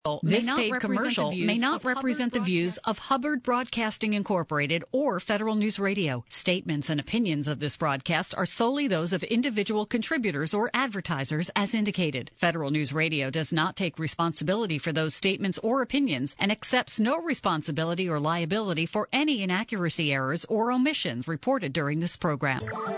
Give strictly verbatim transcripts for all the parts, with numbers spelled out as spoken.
This paid commercial may not represent the views of Hubbard Broadcasting Incorporated or Federal News Radio. Statements and opinions of this broadcast are solely those of individual contributors or advertisers as indicated. Federal News Radio does not take responsibility for those statements or opinions and accepts no responsibility or liability for any inaccuracy, errors, or omissions reported during this program.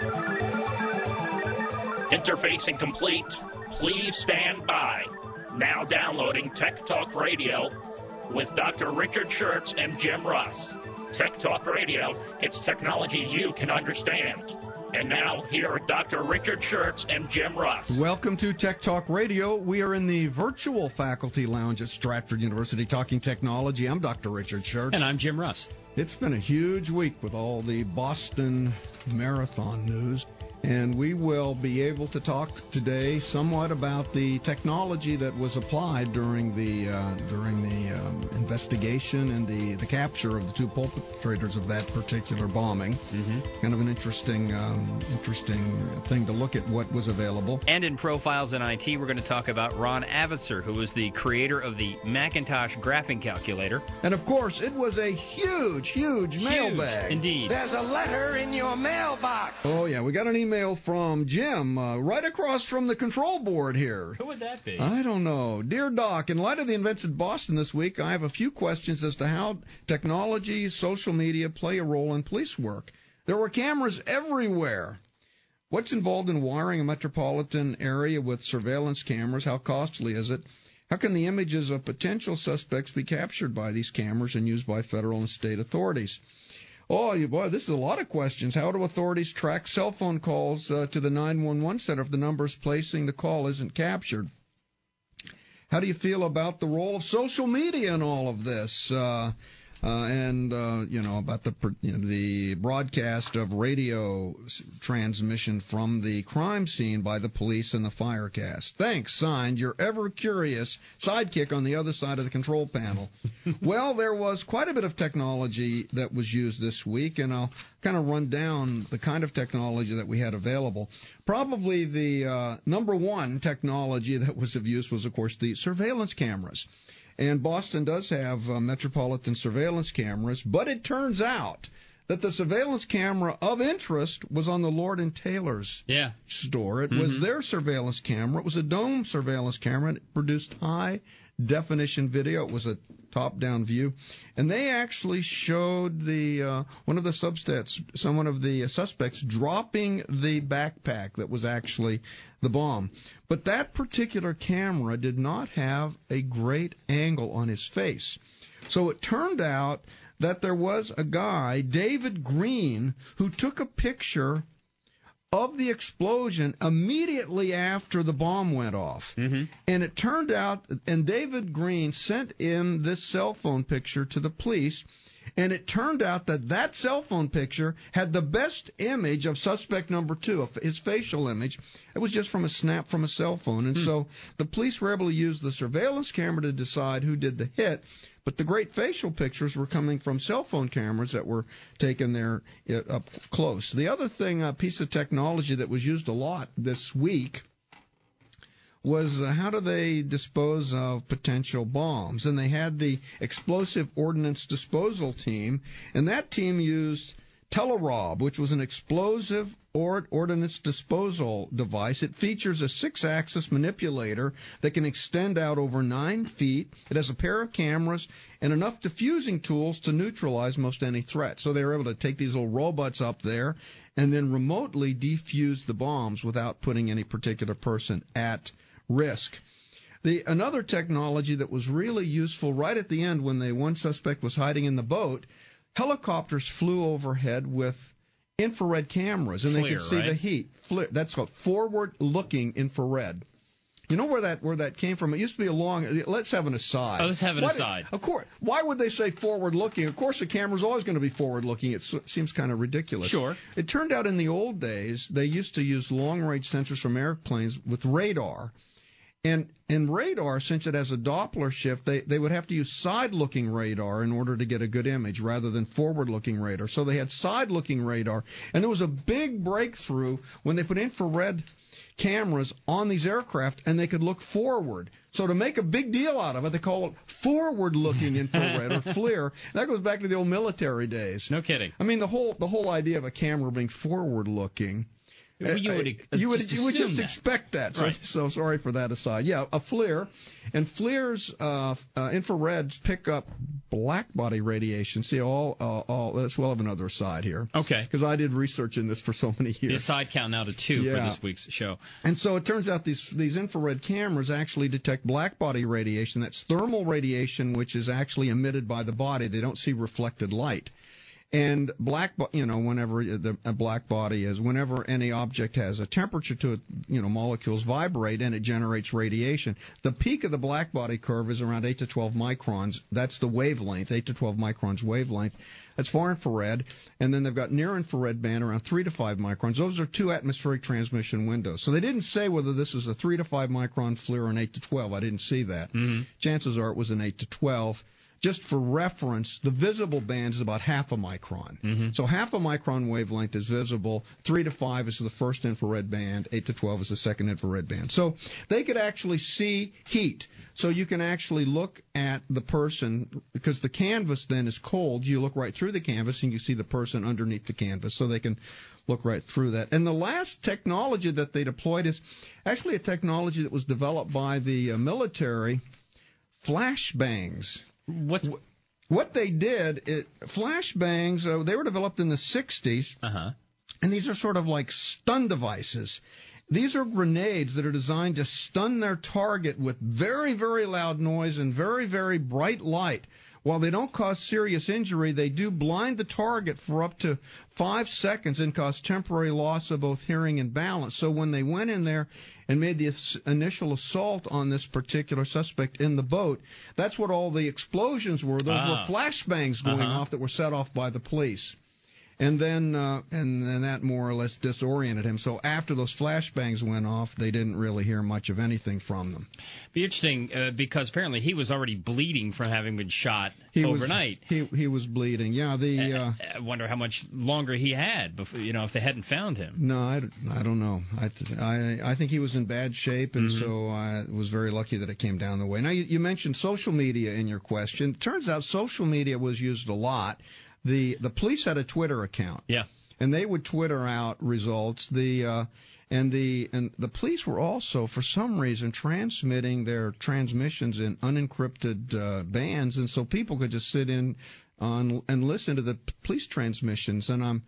Interfacing complete. Please stand by. Now downloading Tech Talk Radio with Doctor Richard Schertz and Jim Russ. Tech Talk Radio, it's technology you can understand. And now, here are Doctor Richard Schertz and Jim Russ. Welcome to Tech Talk Radio. We are in the virtual faculty lounge at Stratford University talking technology. I'm Doctor Richard Schertz. And I'm Jim Russ. It's been a huge week with all the Boston Marathon news. And we will be able to talk today somewhat about the technology that was applied during the uh, during the um, investigation and the, the capture of the two perpetrators of that particular bombing. Mm-hmm. Kind of an interesting um, interesting thing to look at what was available. And in Profiles in I T, we're going to talk about Ron Avitzer, who was the creator of the Macintosh graphing calculator. And of course, it was a huge, huge, huge mailbag. Indeed. There's a letter in your mailbox. Oh yeah, we got an email. From Jim, uh, right across from the control board here. Who would that be? I don't know. Dear Doc, in light of the events in Boston this week, I have a few questions as to how technology, social media play a role in police work. There were cameras everywhere. What's involved in wiring a metropolitan area with surveillance cameras? How costly is it? How can the images of potential suspects be captured by these cameras and used by federal and state authorities? Oh, boy, this is a lot of questions. How do authorities track cell phone calls uh, to the nine one one center if the numbers placing the call isn't captured? How do you feel about the role of social media in all of this? Uh, uh, and, uh, you know, about the you know, the broadcast of radio transmission from the crime scene by the police and the Firecast. Thanks, signed, your ever-curious sidekick on the other side of the control panel. Well, there was quite a bit of technology that was used this week, and I'll kind of run down the kind of technology that we had available. Probably the uh, number one technology that was of use was, of course, the surveillance cameras. And Boston does have uh, metropolitan surveillance cameras, but it turns out that the surveillance camera of interest was on the Lord and Taylor's yeah. store. It mm-hmm. was their surveillance camera. It was a dome surveillance camera, and it produced high-definition video. It was a top-down view. And they actually showed the uh, one of the substats, someone of the uh, suspects dropping the backpack that was actually the bomb. But that particular camera did not have a great angle on his face. So it turned out that there was a guy, David Green, who took a picture of the explosion immediately after the bomb went off. Mm-hmm. And it turned out, and David Green sent in this cell phone picture to the police, and it turned out that that cell phone picture had the best image of suspect number two, his facial image. It was just from a snap from a cell phone. And mm. so the police were able to use the surveillance camera to decide who did the hit. But the great facial pictures were coming from cell phone cameras that were taken there up close. The other thing, a piece of technology that was used a lot this week was uh, how do they dispose of potential bombs? And they had the Explosive Ordnance Disposal Team, and that team used Telerob, which was an explosive or ordnance disposal device. It features a six-axis manipulator that can extend out over nine feet. It has a pair of cameras and enough diffusing tools to neutralize most any threat. So they were able to take these little robots up there and then remotely defuse the bombs without putting any particular person at risk. The another technology that was really useful right at the end when the one suspect was hiding in the boat, helicopters flew overhead with infrared cameras, and FLIR, they could see right? the heat. FLIR, that's called forward-looking infrared. You know where that where that came from? It used to be a long. Let's have an aside. Oh, let's have an what, aside. Of course. Why would they say forward-looking? Of course, the camera's always going to be forward-looking. It seems kind of ridiculous. Sure. It turned out in the old days they used to use long-range sensors from airplanes with radar. And in radar, since it has a Doppler shift, they, they would have to use side-looking radar in order to get a good image rather than forward-looking radar. So they had side-looking radar. And there was a big breakthrough when they put infrared cameras on these aircraft, and they could look forward. So to make a big deal out of it, they call it forward-looking infrared, or FLIR. That goes back to the old military days. No kidding. I mean, the whole the whole idea of a camera being forward-looking. Well, you would, uh, you would, just, you would just that. expect that. So, right. so sorry for that aside. Yeah, a FLIR. And FLIR's uh, uh, infrareds pick up black-body radiation. See, all, uh, all that's well of another aside here. Okay. Because I did research in this for so many years. The aside count now to two yeah. for this week's show. And so it turns out these these infrared cameras actually detect black-body radiation. That's thermal radiation, which is actually emitted by the body. They don't see reflected light. And black, you know, whenever the a black body is, whenever any object has a temperature to it, you know, molecules vibrate and it generates radiation. The peak of the black body curve is around eight to twelve microns. That's the wavelength, eight to twelve microns wavelength. That's far infrared. And then they've got near infrared band around three to five microns. Those are two atmospheric transmission windows. So they didn't say whether this is a three to five micron FLIR or an eight to twelve. I didn't see that. Mm-hmm. Chances are it was an eight to twelve. Just for reference, the visible band is about half a micron. Mm-hmm. So half a micron wavelength is visible. Three to five is the first infrared band. Eight to twelve is the second infrared band. So they could actually see heat. So you can actually look at the person, because the canvas then is cold. You look right through the canvas and you see the person underneath the canvas. So they can look right through that. And the last technology that they deployed is actually a technology that was developed by the uh, military, flashbangs. What's What they did, it, flashbangs, uh, they were developed in the sixties, uh-huh. and these are sort of like stun devices. These are grenades that are designed to stun their target with very, very loud noise and very, very bright light. While they don't cause serious injury, they do blind the target for up to five seconds and cause temporary loss of both hearing and balance. So when they went in there and made the initial assault on this particular suspect in the boat, that's what all the explosions were. Those ah. were flashbangs going uh-huh. off that were set off by the police. And then, uh, and then that more or less disoriented him. So after those flashbangs went off, they didn't really hear much of anything from them. Be interesting uh, because apparently he was already bleeding from having been shot he overnight. Was, he he was bleeding. Yeah. The. Uh, I, I wonder how much longer he had before, you know, if they hadn't found him. No, I, I don't know. I, I I think he was in bad shape, and mm-hmm. so I was very lucky that it came down the way. Now you, you mentioned social media in your question. It turns out social media was used a lot. The the police had a Twitter account. Yeah. And they would Twitter out results. The uh, and the and the police were also, for some reason, transmitting their transmissions in unencrypted uh, bands, and so people could just sit in on and listen to the police transmissions. And um,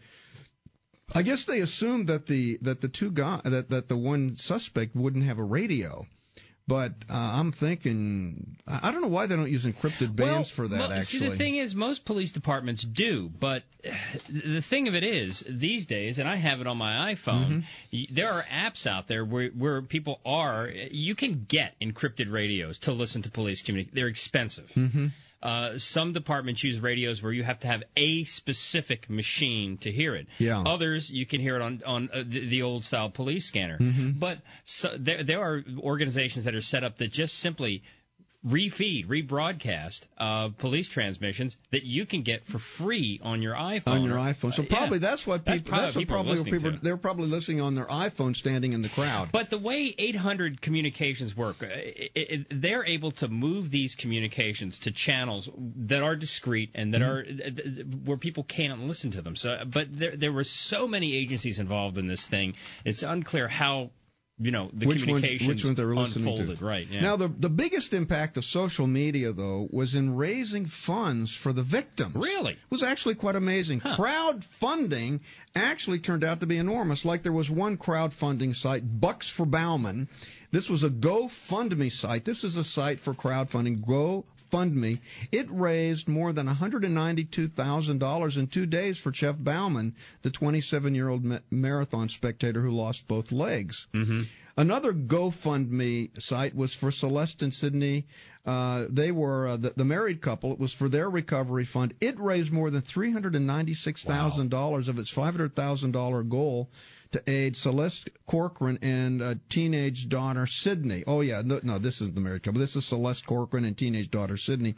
I guess they assumed that the that the two guy that that the one suspect wouldn't have a radio. But uh, I'm thinking, I don't know why they don't use encrypted bands well, for that, well, actually. See, the thing is, most police departments do, but the thing of it is, these days, and I have it on my iPhone, mm-hmm. there are apps out there where, where people are, you can get encrypted radios to listen to police communicate. They're expensive. Mm-hmm. Uh, some departments use radios where you have to have a specific machine to hear it. Yeah. Others, you can hear it on, on uh, the, the old-style police scanner. Mm-hmm. But so, there, there are organizations that are set up that just simply refeed, rebroadcast uh, police transmissions that you can get for free on your iPhone. On your iPhone. So probably yeah. that's what people. That's probably, that's what people, probably are people. to. They're probably listening on their iPhone, standing in the crowd. But the way eight hundred communications work, it, it, they're able to move these communications to channels that are discreet and that mm-hmm. are where people can't listen to them. So, but there there were so many agencies involved in this thing. It's unclear how. You know, the which communications ones, which ones they were listening unfolded, to. right? Yeah. Now, the the biggest impact of social media, though, was in raising funds for the victims. Really? It was actually quite amazing. Huh. Crowdfunding actually turned out to be enormous. Like there was one crowdfunding site, Bucks for Bauman. This was a GoFundMe site. This is a site for crowdfunding. Go. Fund Me. It raised more than one hundred ninety-two thousand dollars in two days for Jeff Bauman, the twenty-seven-year-old ma- marathon spectator who lost both legs. Mm-hmm. Another GoFundMe site was for Celeste and Sydney. Uh, they were uh, the, the married couple. It was for their recovery fund. It raised more than three hundred ninety-six thousand dollars wow. of its five hundred thousand dollars goal to aid Celeste Corcoran and uh, teenage daughter Sydney. Oh, yeah, no, no, this is the married couple. This is Celeste Corcoran and teenage daughter Sydney.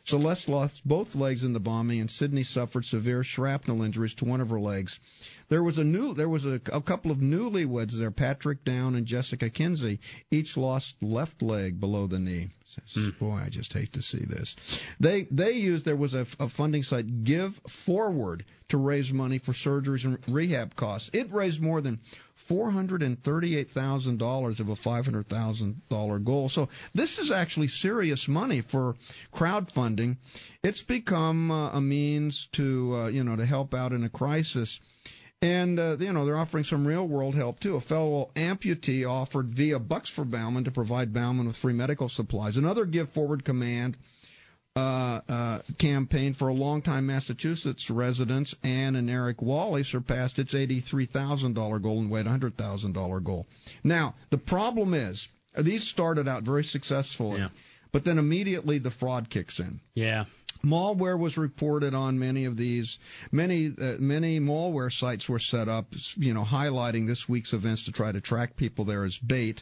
Celeste lost both legs in the bombing, and Sydney suffered severe shrapnel injuries to one of her legs. There was a new, there was a, a couple of newlyweds there, Patrick Down and Jessica Kinsey. Each lost left leg below the knee. Mm. Boy, I just hate to see this. They they used, there was a, a funding site, Give Forward, to raise money for surgeries and rehab costs. It raised more than four hundred thirty-eight thousand dollars of a five hundred thousand dollars goal. So this is actually serious money for crowdfunding. It's become uh, a means to, uh, you know, to help out in a crisis. And, uh, you know, they're offering some real-world help, too. A fellow amputee offered via Bucks for Bauman to provide Bauman with free medical supplies. Another Give Forward Command uh, uh, campaign for a longtime Massachusetts residents, Ann and Eric Wally, surpassed its eighty-three thousand dollars goal and weighed one hundred thousand dollars goal. Now, the problem is, these started out very successfully, yeah. but then immediately the fraud kicks in. Yeah. Malware was reported on many of these. Many uh, many malware sites were set up, you know, highlighting this week's events to try to track people there as bait.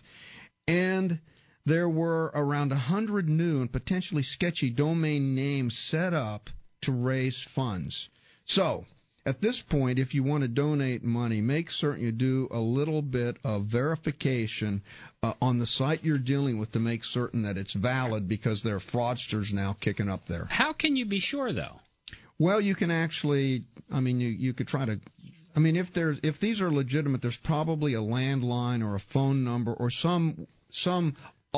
And there were around one hundred new and potentially sketchy domain names set up to raise funds. So, at this point, if you want to donate money, make certain you do a little bit of verification uh, on the site you're dealing with to make certain that it's valid, because there are fraudsters now kicking up there. How can you be sure, though? Well, you can actually, I mean, you, you could try to, I mean, if there's, if these are legitimate, there's probably a landline or a phone number or some some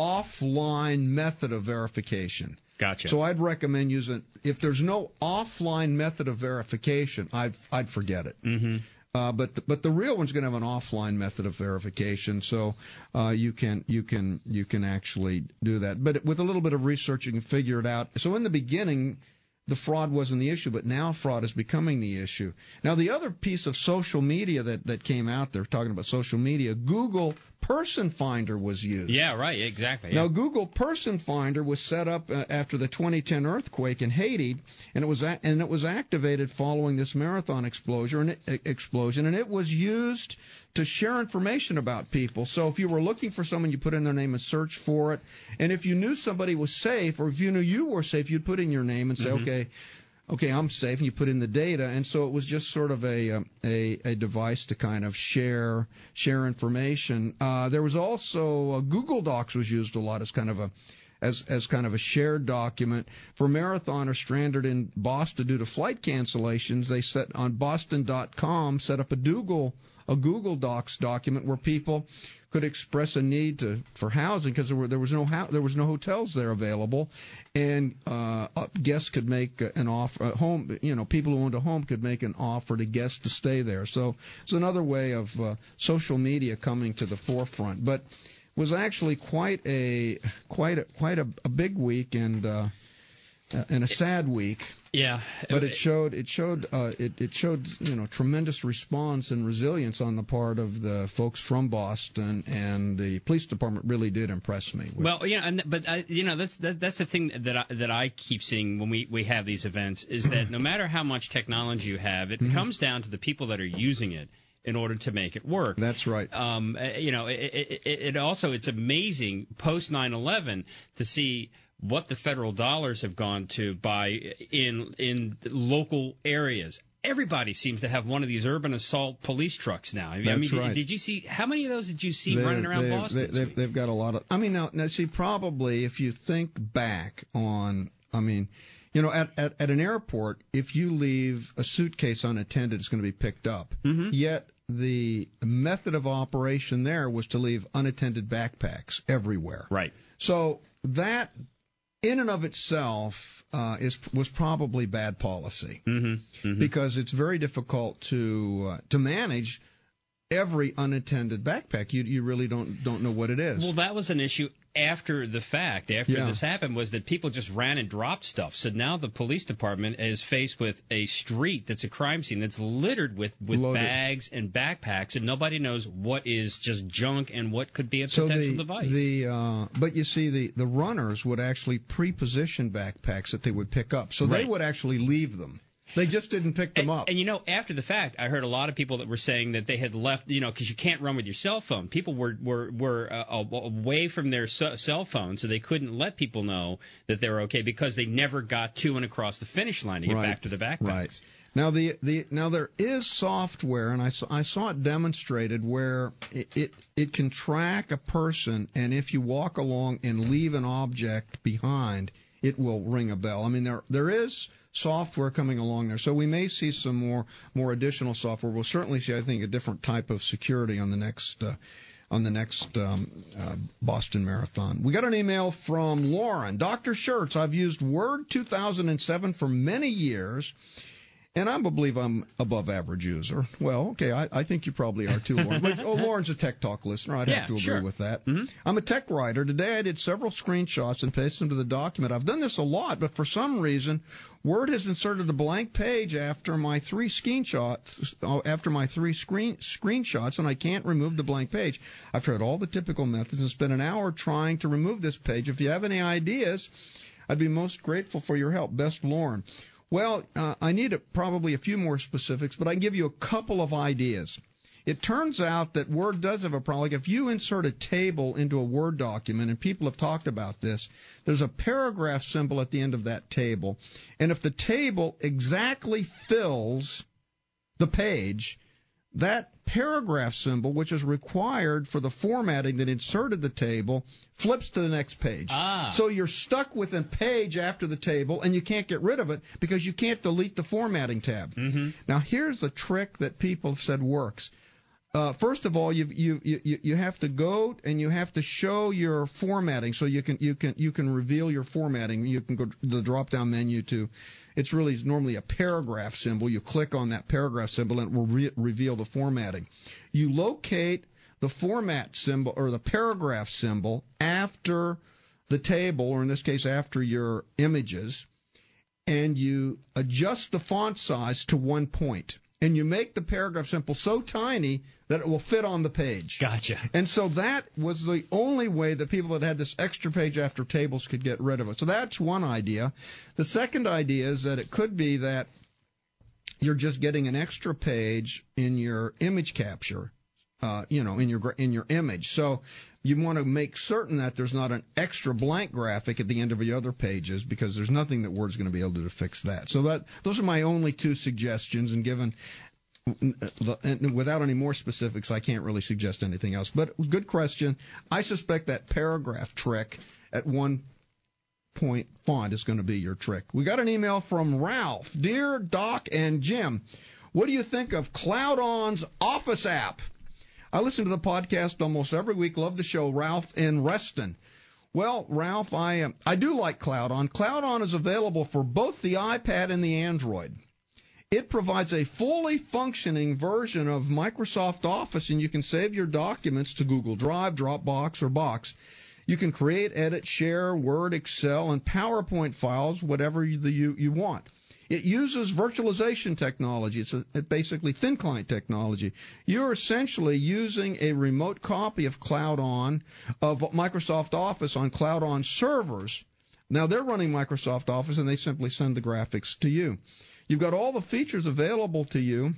offline method of verification. Gotcha. So I'd recommend using, if there's no offline method of verification, I'd I'd forget it. Mm-hmm. Uh, but the, but the real one's going to have an offline method of verification, so uh, you can you can you can actually do that. But with a little bit of research, you can figure it out. So in the beginning, the fraud wasn't the issue, but now fraud is becoming the issue. Now the other piece of social media that that came out there, talking about social media, Google Person Finder was used. Yeah, right, exactly. Yeah. Now, Google Person Finder was set up uh, after the twenty ten earthquake in Haiti, and it was a- and it was activated following this marathon explosion, and it, explosion, and it was used to share information about people. So if you were looking for someone, you put in their name and search for it. And if you knew somebody was safe, or if you knew you were safe, you'd put in your name and say, mm-hmm. okay, okay, I'm safe, and you put in the data. And so it was just sort of a um, a, a device to kind of share share information. Uh, there was also uh, Google Docs was used a lot as kind of a as as kind of a shared document for marathoners stranded in Boston due to flight cancellations. They set on Boston dot com set up a Google a Google Docs document where people could express a need to for housing, because there were there was no ho- there was no hotels there available, and uh, guests could make an offer. Uh, home, you know, people who owned a home could make an offer to guests to stay there. So it's another way of uh, social media coming to the forefront. But it was actually quite a quite a, quite a, a big week and uh, and a sad week. Yeah, but it showed it showed uh, it it showed you know tremendous response and resilience on the part of the folks from Boston, and the police department really did impress me. With well, yeah, and but I, you know that's that, that's the thing that I, that I keep seeing when we, we have these events is that no matter how much technology you have, it mm-hmm. comes down to the people that are using it in order to make it work. That's right. Um, you know, it, it, it also it's amazing post nine eleven to see what the federal dollars have gone to by in in local areas. Everybody seems to have one of these urban assault police trucks now. I mean, That's I mean right. did you see how many of those did you see they're, running around Boston? They, they've, they've got a lot of. I mean, now, now see, probably if you think back on, I mean, you know, at, at at an airport, if you leave a suitcase unattended, it's going to be picked up. Mm-hmm. Yet the method of operation there was to leave unattended backpacks everywhere. Right. So that, in and of itself, uh, is was probably bad policy, mm-hmm. Mm-hmm. because it's very difficult to uh, to manage every unattended backpack. You you really don't don't know what it is. Well, that was an issue after the fact, after yeah. this happened, was that people just ran and dropped stuff. So now the police department is faced with a street that's a crime scene that's littered with, with bags and backpacks, and nobody knows what is just junk and what could be a so potential the, device. The, uh, but you see, the, the runners would actually pre-position backpacks that they would pick up. So right. they would actually leave them. They just didn't pick them and, up. And, you know, after the fact, I heard a lot of people that were saying that they had left, you know, because you can't run with your cell phone. People were were, were uh, away from their cell phone, so they couldn't let people know that they were okay because they never got to and across the finish line to get right. back to the backpacks. Right. Now, the, the now there is software, and I saw, I saw it demonstrated where it, it it can track a person, and if you walk along and leave an object behind, it will ring a bell. I mean, there there is software coming along there, so we may see some more more additional software. We'll certainly see, I think, a different type of security on the next uh, on the next um, uh, Boston Marathon. We got an email from Lauren. Doctor Schertz, I've used Word two thousand seven for many years. And I believe I'm above average user. Well, okay, I, I think you probably are too, Lauren. But, oh, Lauren's a Tech Talk listener. I'd yeah, have to agree sure. with that. Mm-hmm. I'm a tech writer. Today I did several screenshots and pasted them to the document. I've done this a lot, but for some reason, Word has inserted a blank page after my three screenshots, after my three screen screenshots, and I can't remove the blank page. I've tried all the typical methods and spent an hour trying to remove this page. If you have any ideas, I'd be most grateful for your help. Best, Lauren. Well, uh, I need a, probably a few more specifics, but I can give you a couple of ideas. It turns out that Word does have a problem. Like if you insert a table into a Word document, and people have talked about this, there's a paragraph symbol at the end of that table. And if the table exactly fills the page, that paragraph symbol, which is required for the formatting that inserted the table, flips to the next page. Ah. So you're stuck with a page after the table, and you can't get rid of it because you can't delete the formatting tab. Mm-hmm. Now, here's the trick that people have said works. Uh, first of all, you, you you you have to go and you have to show your formatting, so you can you can you can reveal your formatting. You can go to the drop-down menu to. It's really normally a paragraph symbol. You click on that paragraph symbol and it will re- reveal the formatting. You locate the format symbol or the paragraph symbol after the table, or in this case after your images, and you adjust the font size to one point. And you make the paragraph symbol so tiny that it will fit on the page. Gotcha. And so that was the only way that people that had this extra page after tables could get rid of it. So that's one idea. The second idea is that it could be that you're just getting an extra page in your image capture, uh, you know, in your in your image. So you want to make certain that there's not an extra blank graphic at the end of the other pages, because there's nothing that Word's going to be able to do to fix that. So that those are my only two suggestions, and given and without any more specifics, I can't really suggest anything else. But good question. I suspect that paragraph trick at one point font is going to be your trick. We got an email from Ralph. Dear Doc and Jim, what do you think of CloudOn's Office app? I listen to the podcast almost every week. Love the show. Ralph in Reston. Well, Ralph, I um, I do like CloudOn. CloudOn is available for both the iPad and the Android. It provides a fully functioning version of Microsoft Office, and you can save your documents to Google Drive, Dropbox, or Box. You can create, edit, share Word, Excel, and PowerPoint files, whatever you you, you want. It uses virtualization technology. It's a, it basically thin client technology. You're essentially using a remote copy of CloudOn, of Microsoft Office on CloudOn servers. Now, they're running Microsoft Office, and they simply send the graphics to you. You've got all the features available to you,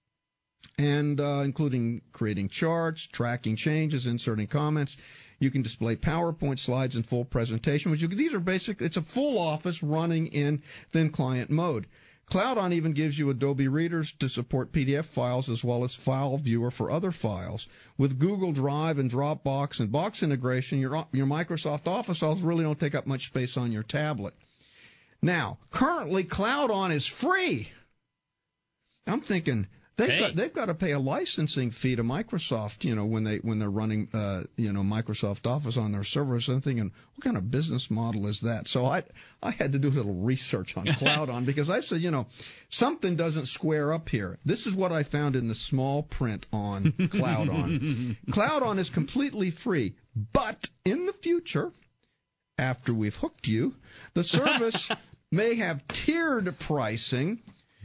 and uh, including creating charts, tracking changes, inserting comments. You can display PowerPoint slides in full presentation, which you, these are basic. It's a full Office running in thin client mode. CloudOn even gives you Adobe Readers to support P D F files as well as File Viewer for other files. With Google Drive and Dropbox and Box integration, your your Microsoft Office files really don't take up much space on your tablet. Now, currently, CloudOn is free. I'm thinking they've hey. got they've got to pay a licensing fee to Microsoft, you know, when they when they're running, uh, you know, Microsoft Office on their servers. I'm thinking, what kind of business model is that? So I I had to do a little research on CloudOn because I said, you know, something doesn't square up here. This is what I found in the small print on CloudOn. CloudOn is completely free, but in the future, after we've hooked you, the service may have tiered pricing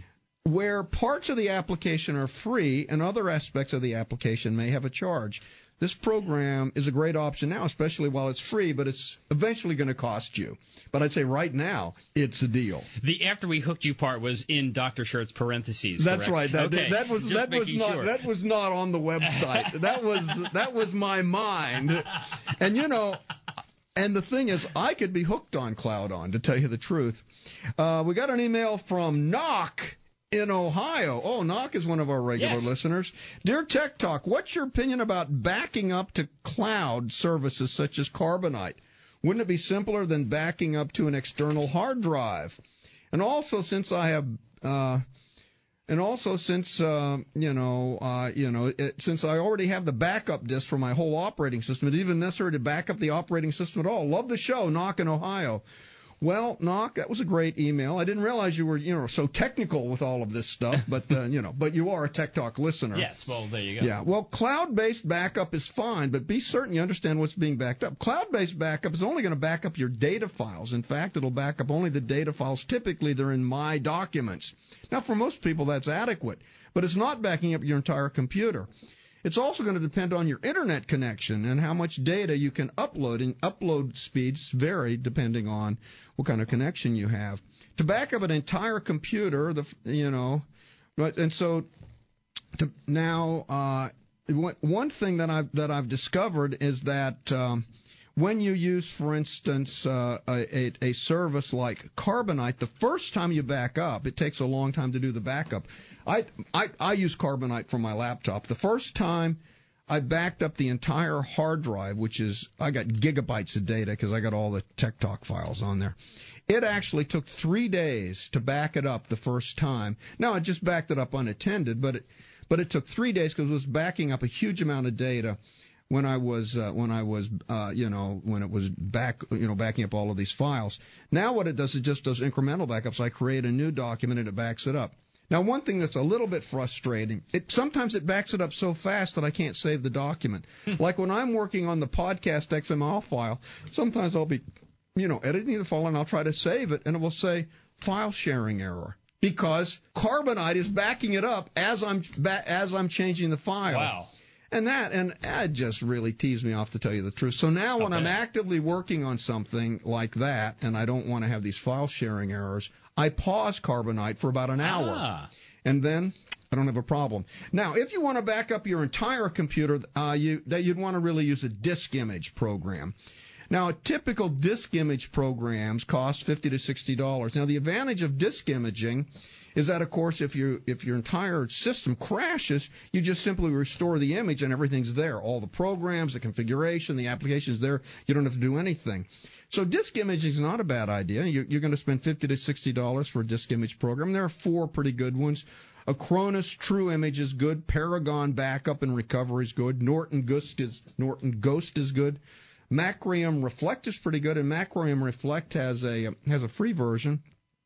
where parts of the application are free and other aspects of the application may have a charge. this program is a great option now, especially while it's free, but it's eventually going to cost you. But I'd say right now, it's a deal. The after we hooked you part was in Doctor Shirt's parentheses. That's correct? right. That, okay. that was Just that was not sure. that was not on the website. that was that was my mind. And you know, and the thing is, I could be hooked on Cloud On, to tell you the truth. Uh, we got an email from Knock in Ohio. Oh, Knock is one of our regular yes. listeners. Dear Tech Talk, what's your opinion about backing up to cloud services such as Carbonite? Wouldn't it be simpler than backing up to an external hard drive? And also, since I have, uh, and also since uh, you know, uh, you know, it, since I already have the backup disk for my whole operating system, it's even necessary to back up the operating system at all. Love the show, Knock in Ohio. Well, Knock, that was a great email. I didn't realize you were, you know, so technical with all of this stuff, but, uh, you know, but you are a Tech Talk listener. Yes, well, there you go. Yeah, well, cloud-based backup is fine, but be certain you understand what's being backed up. Cloud-based backup is only going to back up your data files. In fact, it'll back up only the data files. Typically, they're in My Documents. Now, for most people, that's adequate, but it's not backing up your entire computer. It's also going to depend on your internet connection and how much data you can upload, and upload speeds vary depending on what kind of connection you have. To back up an entire computer, the you know, right, and so to now uh, one thing that I've that I've discovered is that um, when you use, for instance, uh, a, a service like Carbonite, the first time you back up, it takes a long time to do the backup. I, I, I use Carbonite for my laptop. The first time I backed up the entire hard drive, which is, I got gigabytes of data because I got all the Tech Talk files on there. It actually took three days to back it up the first time. Now, I just backed it up unattended, but it, but it took three days because it was backing up a huge amount of data when I was, uh, when I was, uh, you know, when it was back, you know, backing up all of these files. Now what it does, it just does incremental backups. I create a new document and it backs it up. Now, one thing that's a little bit frustrating, it sometimes it backs it up so fast that I can't save the document. Like when I'm working on the podcast X M L file, sometimes I'll be, you know, editing the file and I'll try to save it and it will say file sharing error because Carbonite is backing it up as I'm ba- as I'm changing the file. Wow. And that, and that just really teased me off, to tell you the truth. So now when Okay. I'm actively working on something like that, and I don't want to have these file sharing errors, I pause Carbonite for about an hour. Ah. And then I don't have a problem. Now, if you want to back up your entire computer, uh, you, that you'd want to really use a disk image program. Now, typical disk image programs cost fifty to sixty dollars. Now, the advantage of disk imaging is that, of course, if you if your entire system crashes, you just simply restore the image and everything's there. All the programs, the configuration, the application's there. You don't have to do anything. So disk imaging is not a bad idea. You're, you're going to spend fifty to sixty dollars for a disk image program. There are four pretty good ones. Acronis True Image is good. Paragon Backup and Recovery is good. Norton Ghost is Norton Ghost is good. Macrium Reflect is pretty good, and Macrium Reflect has a has a free version.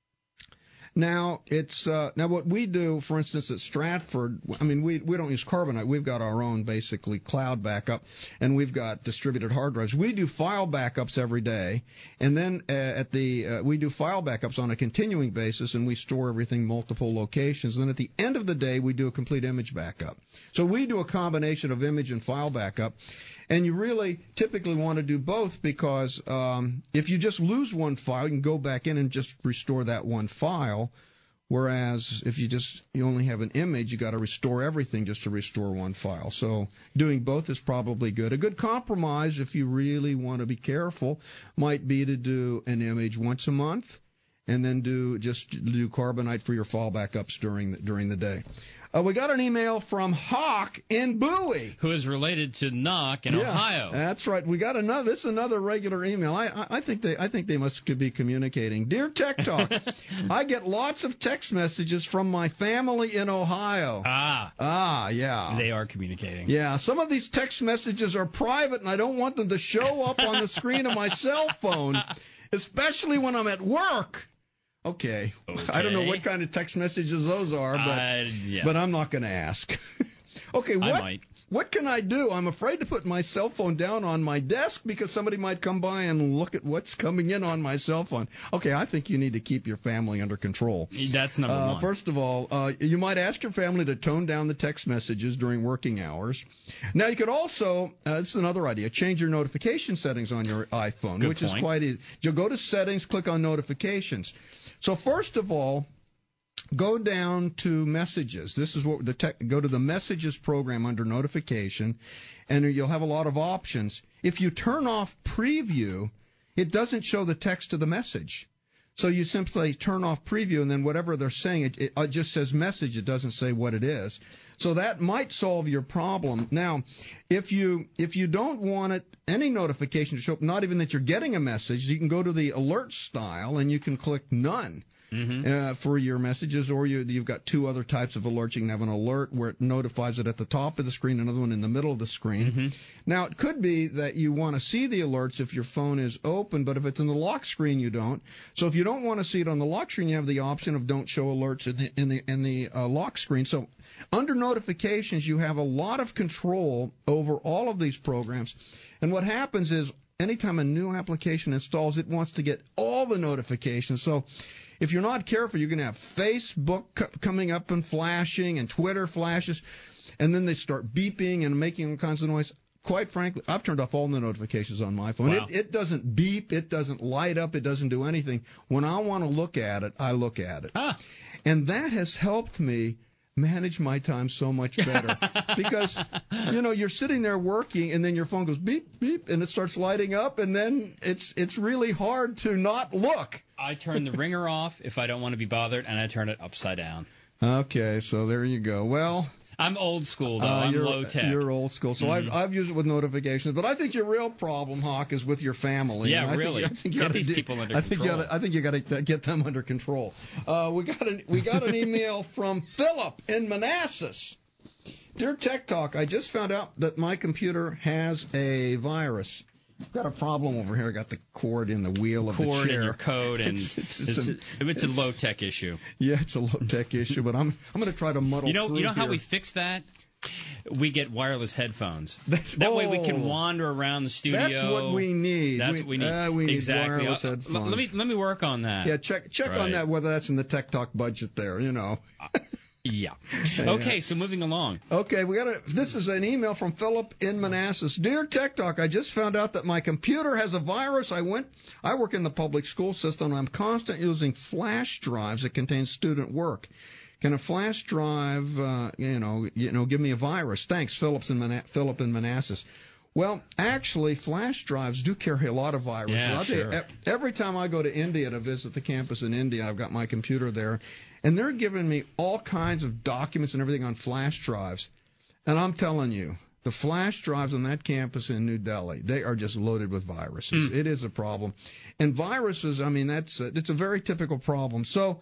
Now it's uh, now what we do, for instance, at Stratford. I mean, we we don't use Carbonite. We've got our own basically cloud backup, and we've got distributed hard drives. We do file backups every day, and then uh, at the uh, we do file backups on a continuing basis, and we store everything multiple locations. And then at the end of the day, we do a complete image backup. So we do a combination of image and file backup. And you really typically want to do both because um, if you just lose one file, you can go back in and just restore that one file. Whereas if you just you only have an image, you got to restore everything just to restore one file. So doing both is probably good. A good compromise, if you really want to be careful, might be to do an image once a month, and then do just do Carbonite for your file backups during the, during the day. Uh, we got an email from Hawk in Bowie, who is related to Knock in yeah, Ohio. That's right. We got another. This is another regular email. I, I, I think they I think they must be communicating. Dear Tech Talk, I get lots of text messages from my family in Ohio. Ah, ah, yeah. They are communicating. Yeah. Some of these text messages are private, and I don't want them to show up on the screen of my cell phone, especially when I'm at work. Okay. okay. I don't know what kind of text messages those are, but uh, yeah. but I'm not going to ask. Okay, what I might. what can I do? I'm afraid to put my cell phone down on my desk because somebody might come by and look at what's coming in on my cell phone. Okay, I think you need to keep your family under control. That's number uh, one. First of all, uh, you might ask your family to tone down the text messages during working hours. Now, you could also, uh, this is another idea, change your notification settings on your iPhone, Good which point. is quite easy. You'll go to settings, click on notifications. So first of all, go down to messages. This is what the tech, go to the messages program under notification, and you'll have a lot of options. If you turn off preview, it doesn't show the text of the message. So you simply turn off preview, and then whatever they're saying, it, it, it just says message. It doesn't say what it is. So that might solve your problem. Now, if you if you don't want it, any notification to show up, not even that you're getting a message, you can go to the alert style, and you can click none. Mm-hmm. Uh, for your messages, or you, you've got two other types of alerts. You can have an alert where it notifies it at the top of the screen, another one in the middle of the screen. Mm-hmm. Now, it could be that you want to see the alerts if your phone is open, but if it's in the lock screen, you don't. So if you don't want to see it on the lock screen, you have the option of don't show alerts in the in the, in the uh, lock screen. So under notifications, you have a lot of control over all of these programs. And what happens is anytime a new application installs, it wants to get all the notifications. So if you're not careful, you're going to have Facebook c- coming up and flashing and Twitter flashes, and then they start beeping and making all kinds of noise. Quite frankly, I've turned off all the notifications on my phone. Wow. It, it doesn't beep. It doesn't light up. It doesn't do anything. When I want to look at it, I look at it. Ah. And that has helped me manage my time so much better because, you know, you're sitting there working and then your phone goes beep, beep, and it starts lighting up, and then it's it's really hard to not look. I turn the ringer off if I don't want to be bothered, and I turn it upside down. Okay, so there you go. Well, I'm old school, though. uh, I'm you're, low tech. You're old school. So mm-hmm. I've, I've used it with notifications, but I think your real problem, Hawk, is with your family. Yeah, and I really. Think, I think you get gotta these do, people under I control. think you gotta, I think you got to get them under control. Uh, we got an we got an email from Philip in Manassas. Dear Tech Talk, I just found out that my computer has a virus. I've got a problem over here. I got the cord in the wheel of cord the chair. and your code, and it's, it's, it's, it's, a, it's a low tech issue. Yeah, it's a low tech issue, but I'm I'm going to try to muddle you know, through You know here. how we fix that? We get wireless headphones. That's, that oh, way we can wander around the studio. That's what we need. That's we, what we need. Uh, we need exactly. wireless uh, headphones. Let me let me work on that. Yeah, check check right. on that whether that's in the Tech Talk budget there. You know. Yeah. Okay, so moving along. Okay, we got a, this is an email from Philip in Manassas. Dear Tech Talk, I just found out that my computer has a virus. I went, I work in the public school system, and I'm constantly using flash drives that contain student work. Can a flash drive, uh, you know, you know, give me a virus? Thanks, Philip in, Mana- Philip in Manassas. Well, actually, flash drives do carry a lot of viruses. Yeah, I'll sure. tell you, every time I go to India to visit the campus in India, I've got my computer there, and they're giving me all kinds of documents and everything on flash drives. And I'm telling you, the flash drives on that campus in New Delhi, they are just loaded with viruses. Mm. It is a problem. And viruses, I mean, that's a, it's a very typical problem. So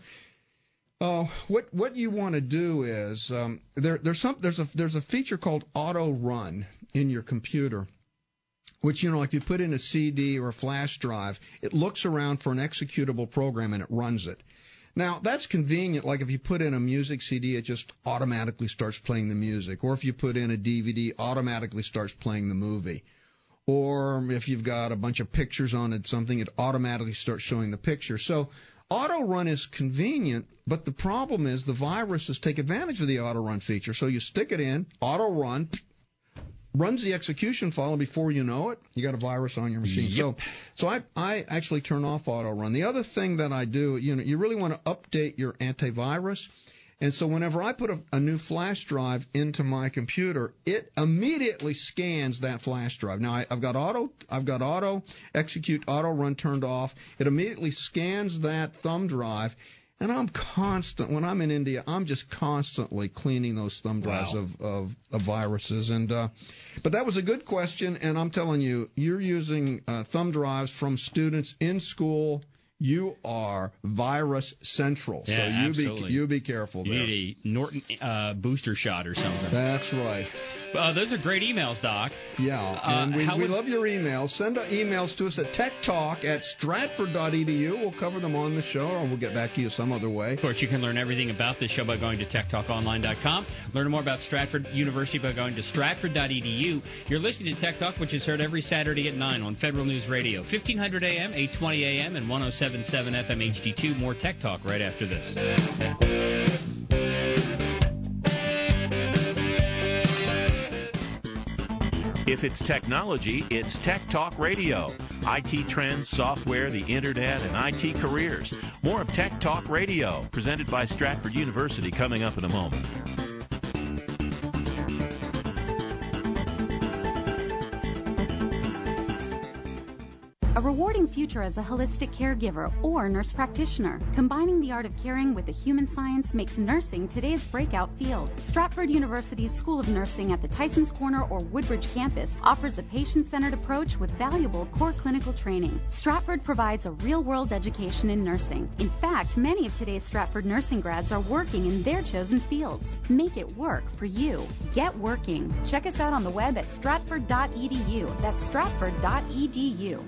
uh, what what you want to do is um, there there's some there's a there's a feature called auto run in your computer, which, you know, if you put in a C D or a flash drive, it looks around for an executable program and it runs it. Now, that's convenient. Like if you put in a music C D, it just automatically starts playing the music. Or if you put in a D V D, automatically starts playing the movie. Or if you've got a bunch of pictures on it, something, it automatically starts showing the picture. So auto run is convenient, but the problem is the viruses take advantage of the auto run feature. So you stick it in, auto run, runs the execution file, and before you know it, you got a virus on your machine. Yep. So, so I, I actually turn off auto run. The other thing that I do, you know, you really want to update your antivirus. And so whenever I put a, a new flash drive into my computer, it immediately scans that flash drive. Now I, I've got auto, I've got auto execute, auto run turned off. It immediately scans that thumb drive. And I'm constant, when I'm in India, I'm just constantly cleaning those thumb drives wow. of, of, of viruses. And uh, but that was a good question, and I'm telling you, you're using uh, thumb drives from students in school. You are virus central. Yeah, so you absolutely. be you be careful you there. need a Norton uh, booster shot or something. That's right. Uh, those are great emails, Doc. Yeah, and uh, we, we would... love your emails. Send emails to us at techtalk at stratford dot e d u. We'll cover them on the show, or we'll get back to you some other way. Of course, you can learn everything about this show by going to tech talk online dot com. Learn more about Stratford University by going to stratford dot e d u. You're listening to Tech Talk, which is heard every Saturday at nine on Federal News Radio, fifteen hundred A M, eight twenty A M, and one oh seven point seven F M H D two. More Tech Talk right after this. If it's technology, it's Tech Talk Radio. I T trends, software, the internet, and I T careers. More of Tech Talk Radio, presented by Stratford University, coming up in a moment. A rewarding future as a holistic caregiver or nurse practitioner. Combining the art of caring with the human science makes nursing today's breakout field. Stratford University's School of Nursing at the Tysons Corner or Woodbridge campus offers a patient-centered approach with valuable core clinical training. Stratford provides a real-world education in nursing. In fact, many of today's Stratford nursing grads are working in their chosen fields. Make it work for you. Get working. Check us out on the web at stratford dot e d u. That's stratford dot e d u.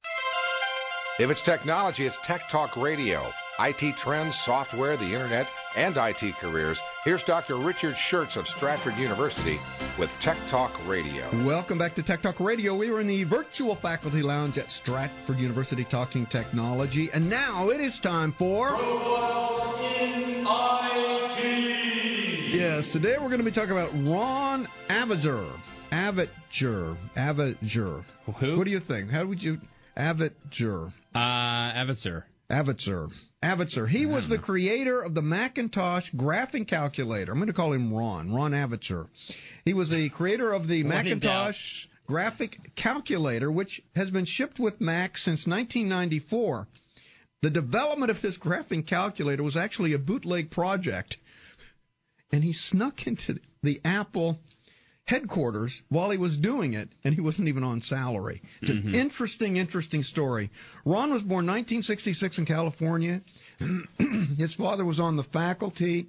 If it's technology, it's Tech Talk Radio. I T trends, software, the internet, and I T careers. Here's Doctor Richard Schertz of Stratford University with Tech Talk Radio. Welcome back to Tech Talk Radio. We are in the virtual faculty lounge at Stratford University talking technology. And now it is time for... Profiles in I T. Yes, today we're going to be talking about Ron Avizer. Avizer. Avizer. Who? What do you think? How would you... Avizer. Uh, Avizer. Avizer. Avizer. He was the creator of the Macintosh graphing calculator. I'm going to call him Ron. Ron Avizer. He was the creator of the Macintosh graphic calculator, which has been shipped with Mac since nineteen ninety-four. The development of this graphing calculator was actually a bootleg project, and he snuck into the Apple headquarters while he was doing it, and he wasn't even on salary. It's an mm-hmm. interesting, interesting story. Ron was born nineteen sixty-six in California. His father was on the faculty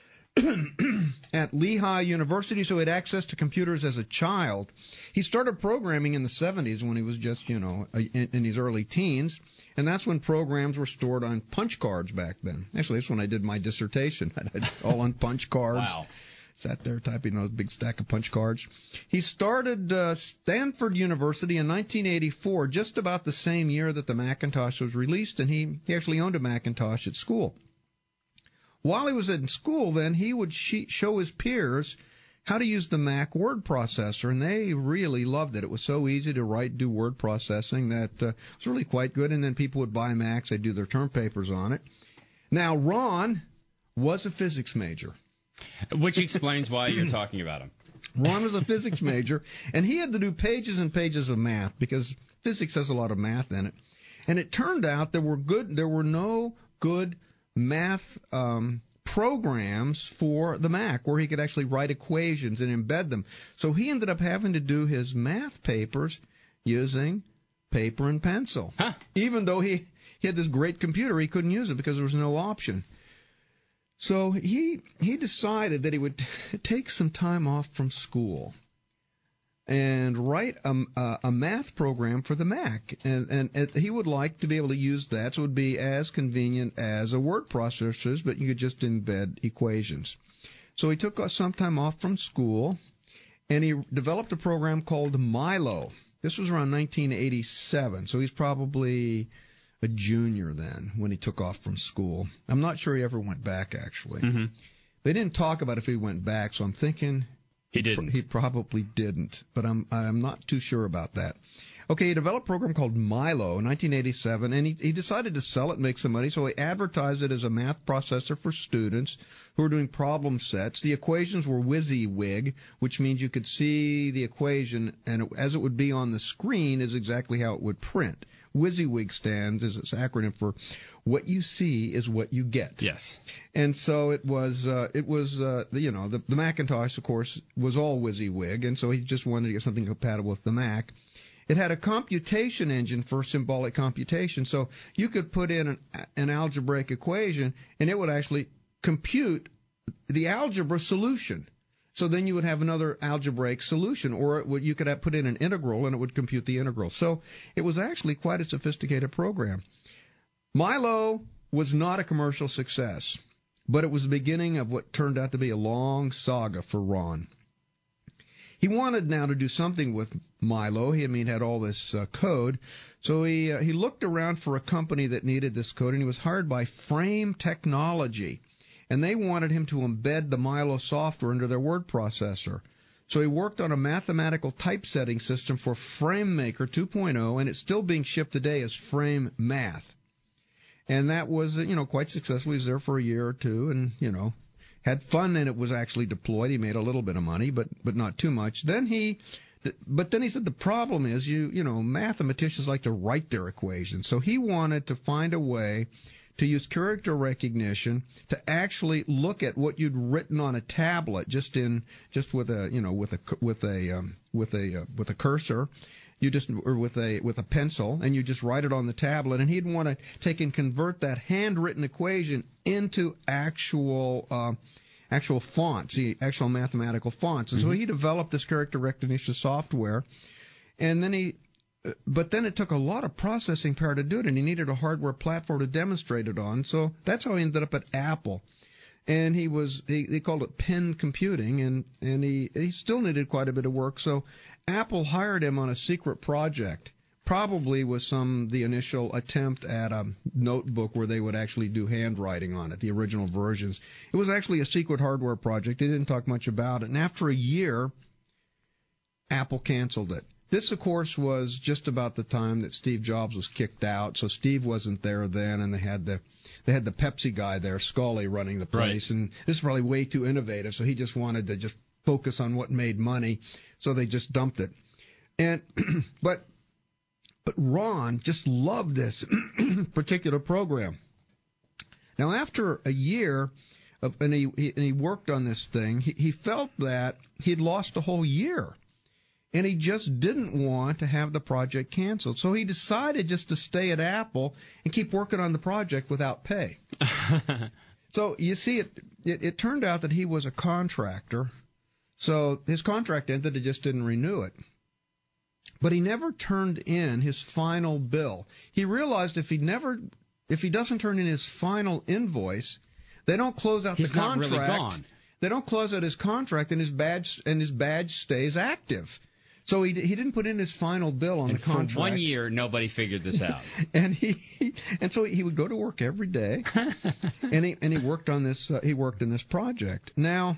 at Lehigh University, so he had access to computers as a child. He started programming in the seventies when he was just, you know, in, in his early teens, and that's when programs were stored on punch cards back then. Actually, that's when I did my dissertation. I did all on punch cards. Wow. Sat there typing those big stack of punch cards. He started uh, Stanford University in nineteen eighty-four, just about the same year that the Macintosh was released, and he, he actually owned a Macintosh at school. While he was in school, then, he would she- show his peers how to use the Mac word processor, and they really loved it. It was so easy to write, do word processing that uh, it was really quite good, and then people would buy Macs, they'd do their term papers on it. Now, Ron was a physics major. Which explains why you're talking about him. Ron was a physics major, and he had to do pages and pages of math because physics has a lot of math in it. And it turned out there were good, there were no good math um, programs for the Mac where he could actually write equations and embed them. So he ended up having to do his math papers using paper and pencil. Huh. Even though he, he had this great computer, he couldn't use it because there was no option. So he he decided that he would t- take some time off from school and write a, a, a math program for the Mac. And, and, and he would like to be able to use that so it would be as convenient as a word processor, but you could just embed equations. So he took some time off from school, and he developed a program called Milo. This was around nineteen eighty-seven, so he's probably a junior then when he took off from school. I'm not sure he ever went back, actually. Mm-hmm. They didn't talk about if he went back, so I'm thinking he didn't. He probably didn't, but I'm I'm not too sure about that. Okay, he developed a program called Milo in nineteen eighty-seven, and he, he decided to sell it and make some money, so he advertised it as a math processor for students who were doing problem sets. The equations were WYSIWYG, which means you could see the equation, and it, as it would be on the screen is exactly how it would print. WYSIWYG stands as its acronym for what you see is what you get. Yes. And so it was, uh, it was, uh, you know, the, the Macintosh, of course, was all WYSIWYG, and so he just wanted to get something compatible with the Mac. It had a computation engine for symbolic computation, so you could put in an, an algebraic equation, and it would actually compute the algebra solution. So then you would have another algebraic solution, or it would, you could have put in an integral and it would compute the integral. So it was actually quite a sophisticated program. Milo was not a commercial success, but it was the beginning of what turned out to be a long saga for Ron. He wanted now to do something with Milo. He, I mean, had all this uh, code. So he uh, he looked around for a company that needed this code, and he was hired by Frame Technology. And they wanted him to embed the Milo software into their word processor. So he worked on a mathematical typesetting system for FrameMaker two point oh, and it's still being shipped today as Frame Math. And that was, you know, quite successful. He was there for a year or two and, you know, had fun, and it was actually deployed. He made a little bit of money, but but not too much. Then he, but then he said the problem is, you you know, mathematicians like to write their equations. So he wanted to find a way to use character recognition to actually look at what you'd written on a tablet, just in just with a you know with a with a um, with a uh, with a cursor. You just, or with a with a pencil, and you just write it on the tablet, and he'd want to take and convert that handwritten equation into actual uh, actual fonts, actual mathematical fonts. And mm-hmm. so he developed this character recognition software, and then he, but then it took a lot of processing power to do it, and he needed a hardware platform to demonstrate it on. So that's how he ended up at Apple. And he was he, he called it pen computing, and and he he still needed quite a bit of work. So Apple hired him on a secret project, probably with some the initial attempt at a notebook where they would actually do handwriting on it, the original versions. It was actually a secret hardware project. They didn't talk much about it. And after a year, Apple canceled it. This, of course, was just about the time that Steve Jobs was kicked out. So Steve wasn't there then, and they had the they had the Pepsi guy there, Scully, running the place. Right. And this is probably way too innovative, so he just wanted to just focus on what made money. So they just dumped it. And but but Ron just loved this particular program. Now, after a year, of, and he, he and he worked on this thing, he, he felt that he'd lost a whole year. And he just didn't want to have the project canceled. So he decided just to stay at Apple and keep working on the project without pay. So you see, it, it it turned out that he was a contractor. So his contract ended, he just didn't renew it. But he never turned in his final bill. He realized if he never, if he doesn't turn in his final invoice, they don't close out He's the contract. He's not really gone. They don't close out his contract, and his badge and his badge stays active. So he he didn't put in his final bill on and the contract. For one year, nobody figured this out. and he and so he would go to work every day, and he and he worked on this. Uh, he worked in this project. Now,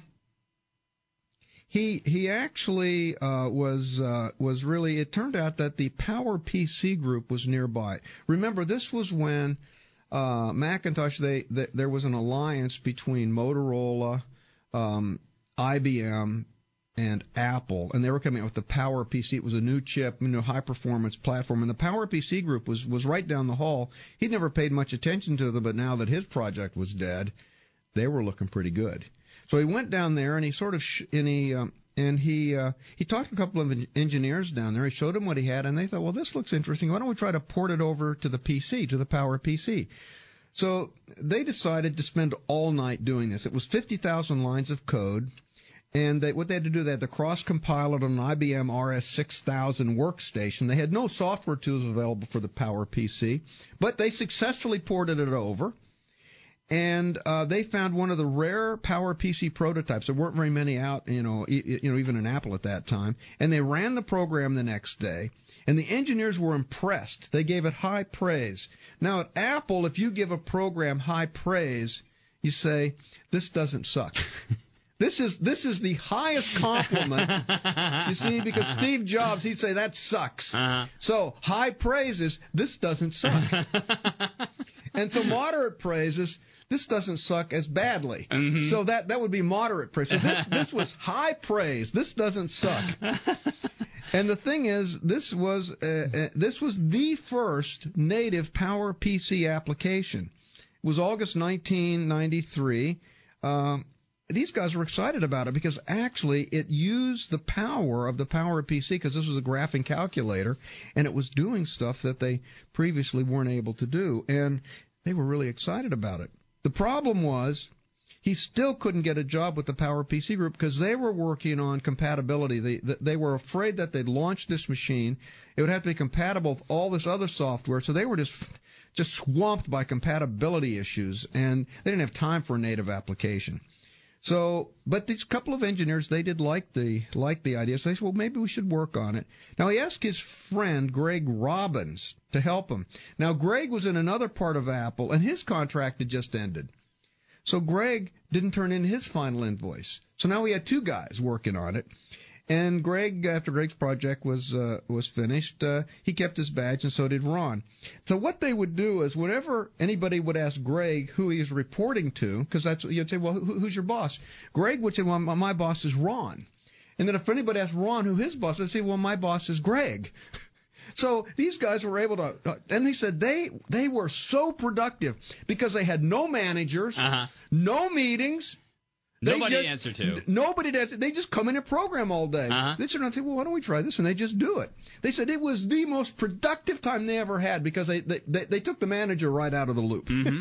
he he actually uh, was uh, was really. It turned out that the PowerPC group was nearby. Remember, this was when uh, Macintosh. They, they there was an alliance between Motorola, um, I B M, and Apple, and they were coming out with the PowerPC. It was a new chip, you know, high-performance platform, and the PowerPC group was, was right down the hall. He'd never paid much attention to them, but now that his project was dead, they were looking pretty good. So he went down there, and he sort of, sh- and he, um, and he, uh, he talked to a couple of engineers down there. He showed them what he had, and they thought, well, this looks interesting. Why don't we try to port it over to the P C, to the PowerPC? So they decided to spend all night doing this. It was fifty thousand lines of code. And they, what they had to do, they had to cross-compile it on an I B M R S six thousand workstation. They had no software tools available for the PowerPC, but they successfully ported it over. And uh, they found one of the rare PowerPC prototypes. There weren't very many out, you know, e- you know, even in Apple at that time. And they ran the program the next day. And the engineers were impressed. They gave it high praise. Now, at Apple, if you give a program high praise, you say, this doesn't suck. This is this is the highest compliment, you see, because Steve Jobs, he'd say, that sucks. Uh-huh. So high praises, this doesn't suck. And so moderate praises, this doesn't suck as badly. Mm-hmm. So that, that would be moderate praise. So this, this was high praise, this doesn't suck. And the thing is, this was uh, uh, this was the first native PowerPC application. It was August nineteen ninety-three. Um, These guys were excited about it because actually it used the power of the PowerPC, because this was a graphing calculator, and it was doing stuff that they previously weren't able to do, and they were really excited about it. The problem was he still couldn't get a job with the PowerPC group because they were working on compatibility. They they were afraid that they'd launch this machine. It would have to be compatible with all this other software, so they were just just swamped by compatibility issues, and they didn't have time for a native application. So, but these couple of engineers, they did like the like the idea. So they said, well, maybe we should work on it. Now, he asked his friend, Greg Robbins, to help him. Now, Greg was in another part of Apple, and his contract had just ended. So Greg didn't turn in his final invoice. So now we had two guys working on it. And Greg, after Greg's project was uh, was finished, uh, he kept his badge, and so did Ron. So what they would do is whenever anybody would ask Greg who he is reporting to, because that's you'd say, well, who, who's your boss? Greg would say, well, my boss is Ron. And then if anybody asked Ron who his boss is, they'd say, well, my boss is Greg. So these guys were able to, uh, and they said they they were so productive because they had no managers, uh-huh. no meetings. Nobody just, to answer to. Nobody to answer. They just come in and program all day. Uh-huh. They sit around and say, well, why don't we try this? And they just do it. They said it was the most productive time they ever had because they they, they, they took the manager right out of the loop. Mm-hmm.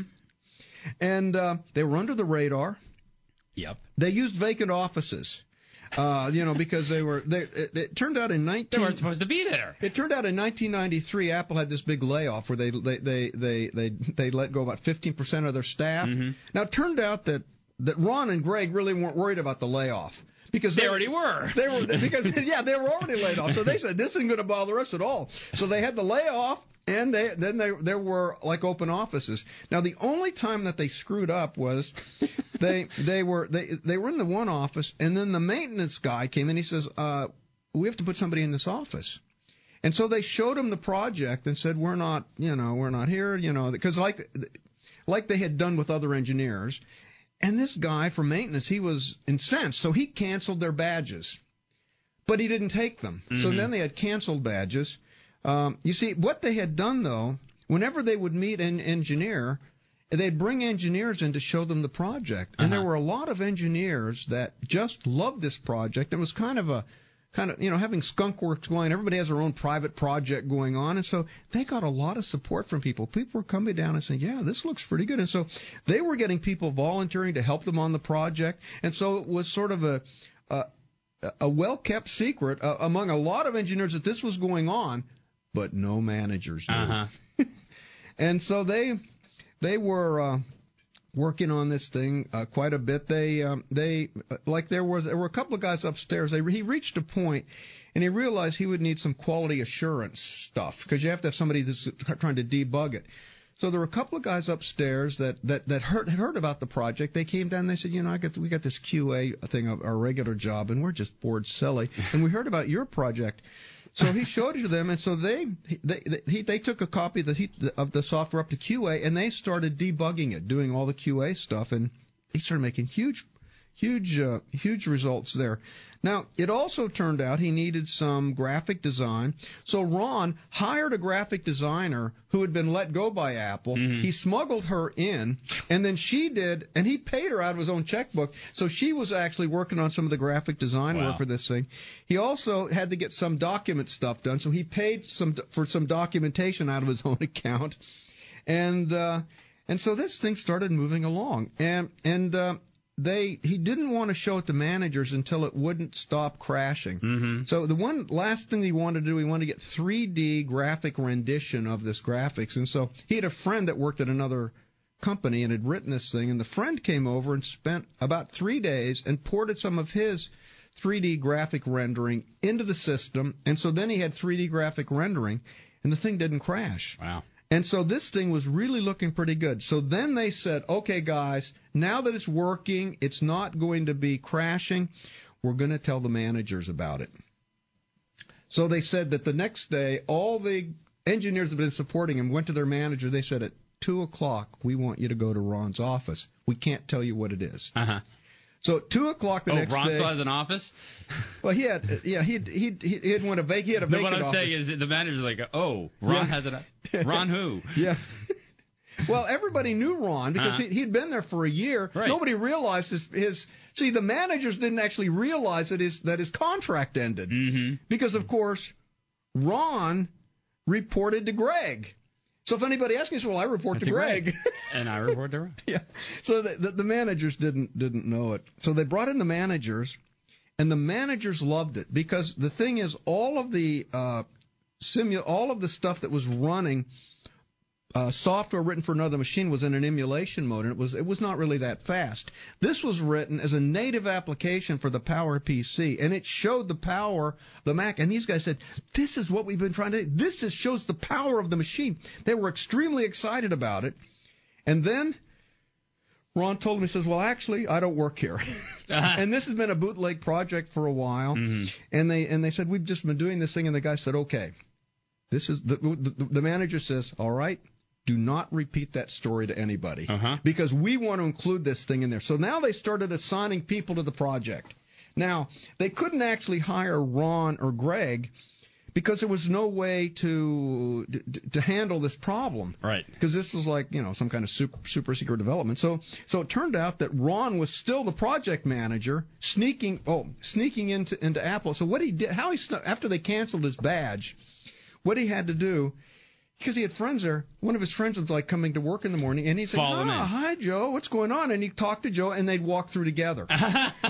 And uh, they were under the radar. Yep. They used vacant offices. Uh, you know, because they were, they, it, it turned out in nineteen They weren't supposed to be there. It turned out in nineteen ninety-three, Apple had this big layoff where they, they, they, they, they, they let go about fifteen percent of their staff. Mm-hmm. Now, it turned out that, that Ron and Greg really weren't worried about the layoff. Because they, they already were. They were, because, yeah, they were already laid off. So they said, this isn't going to bother us at all. So they had the layoff. And they, then they, there were like open offices. Now the only time that they screwed up was they they were they they were in the one office, and then the maintenance guy came in. He says, uh, "We have to put somebody in this office." And so they showed him the project and said, "We're not, you know, we're not here, you know, because like like they had done with other engineers." And this guy from maintenance, he was incensed, so he canceled their badges, but he didn't take them. Mm-hmm. So then they had canceled badges. Um, you see, what they had done, though, whenever they would meet an engineer, they'd bring engineers in to show them the project. And uh-huh. there were a lot of engineers that just loved this project. It was kind of a, kind of, you know, having skunk works going. Everybody has their own private project going on. And so they got a lot of support from people. People were coming down and saying, yeah, this looks pretty good. And so they were getting people volunteering to help them on the project. And so it was sort of a, a, a well-kept secret uh, among a lot of engineers that this was going on. But no managers knew. Uh-huh. And so they they were uh, working on this thing uh, quite a bit. They um, they like there was there were a couple of guys upstairs. They he reached a point, and he realized he would need some quality assurance stuff because you have to have somebody that's trying to debug it. So there were a couple of guys upstairs that that that heard had heard about the project. They came down. And they said, you know, I got we got this Q A thing, our regular job, and we're just bored silly. And we heard about your project. So he showed it to them, and so they they they, they took a copy of the, of the software up to Q A, and they started debugging it, doing all the Q A stuff, and they started making huge, huge, uh, huge results there. Now, it also turned out he needed some graphic design, so Ron hired a graphic designer who had been let go by Apple. Mm-hmm. He smuggled her in, and then she did, and he paid her out of his own checkbook, so she was actually working on some of the graphic design wow. work for this thing. He also had to get some document stuff done, so he paid some for some documentation out of his own account, and uh, and so this thing started moving along, and and. Uh, They he didn't want to show it to managers until it wouldn't stop crashing. Mm-hmm. So the one last thing he wanted to do, he wanted to get three D graphic rendition of this graphics. And so he had a friend that worked at another company and had written this thing. And the friend came over and spent about three days and ported some of his three D graphic rendering into the system. And so then he had three D graphic rendering, and the thing didn't crash. Wow. And so this thing was really looking pretty good. So then they said, okay, guys, now that it's working, it's not going to be crashing, we're going to tell the managers about it. So they said that the next day, all the engineers that have been supporting him went to their manager. They said, at two o'clock, we want you to go to Ron's office. We can't tell you what it is. Uh-huh. So at two o'clock the oh, next Ron day. still has an office? Well, he had, yeah, he he he had went a vac, he had a no, vacant what I'm office. saying is that the manager's like, oh, Ron yeah. has an, Ron who? Yeah. Well, everybody knew Ron because uh-huh. he, he'd been there for a year. Right. Nobody realized his, his, see, the managers didn't actually realize that his, that his contract ended. Mm-hmm. Because, of course, Ron reported to Greg. So if anybody asks me, so well, I report to Greg. Greg. And I report to Ron. Yeah. So the, the, the managers didn't didn't know it. So they brought in the managers, and the managers loved it because the thing is, all of the uh, simu- all of the stuff that was running. Uh, software written for another machine was in an emulation mode, and it was it was not really that fast. This was written as a native application for the PowerPC, and it showed the power of the Mac. And these guys said, "This is what we've been trying to do. This is, shows the power of the machine." They were extremely excited about it. And then Ron told me, he says, "Well, actually, I don't work here." Uh-huh. And this has been a bootleg project for a while. Mm-hmm. And they and they said, "We've just been doing this thing." And the guy said, "Okay, this is the the, the manager says, all right. Do not repeat that story to anybody uh-huh. because we want to include this thing in there." So now they started assigning people to the project. Now, they couldn't actually hire Ron or Greg because there was no way to to, to handle this problem. Right. Because this was like, you know, some kind of super, super secret development. So so it turned out that Ron was still the project manager, sneaking oh sneaking into into Apple. So what he did, how he after they canceled his badge, what he had to do. Because he had friends there. One of his friends was like coming to work in the morning, and he said, "Oh, hi, Joe. What's going on?" And he talked to Joe, and they'd walk through together. And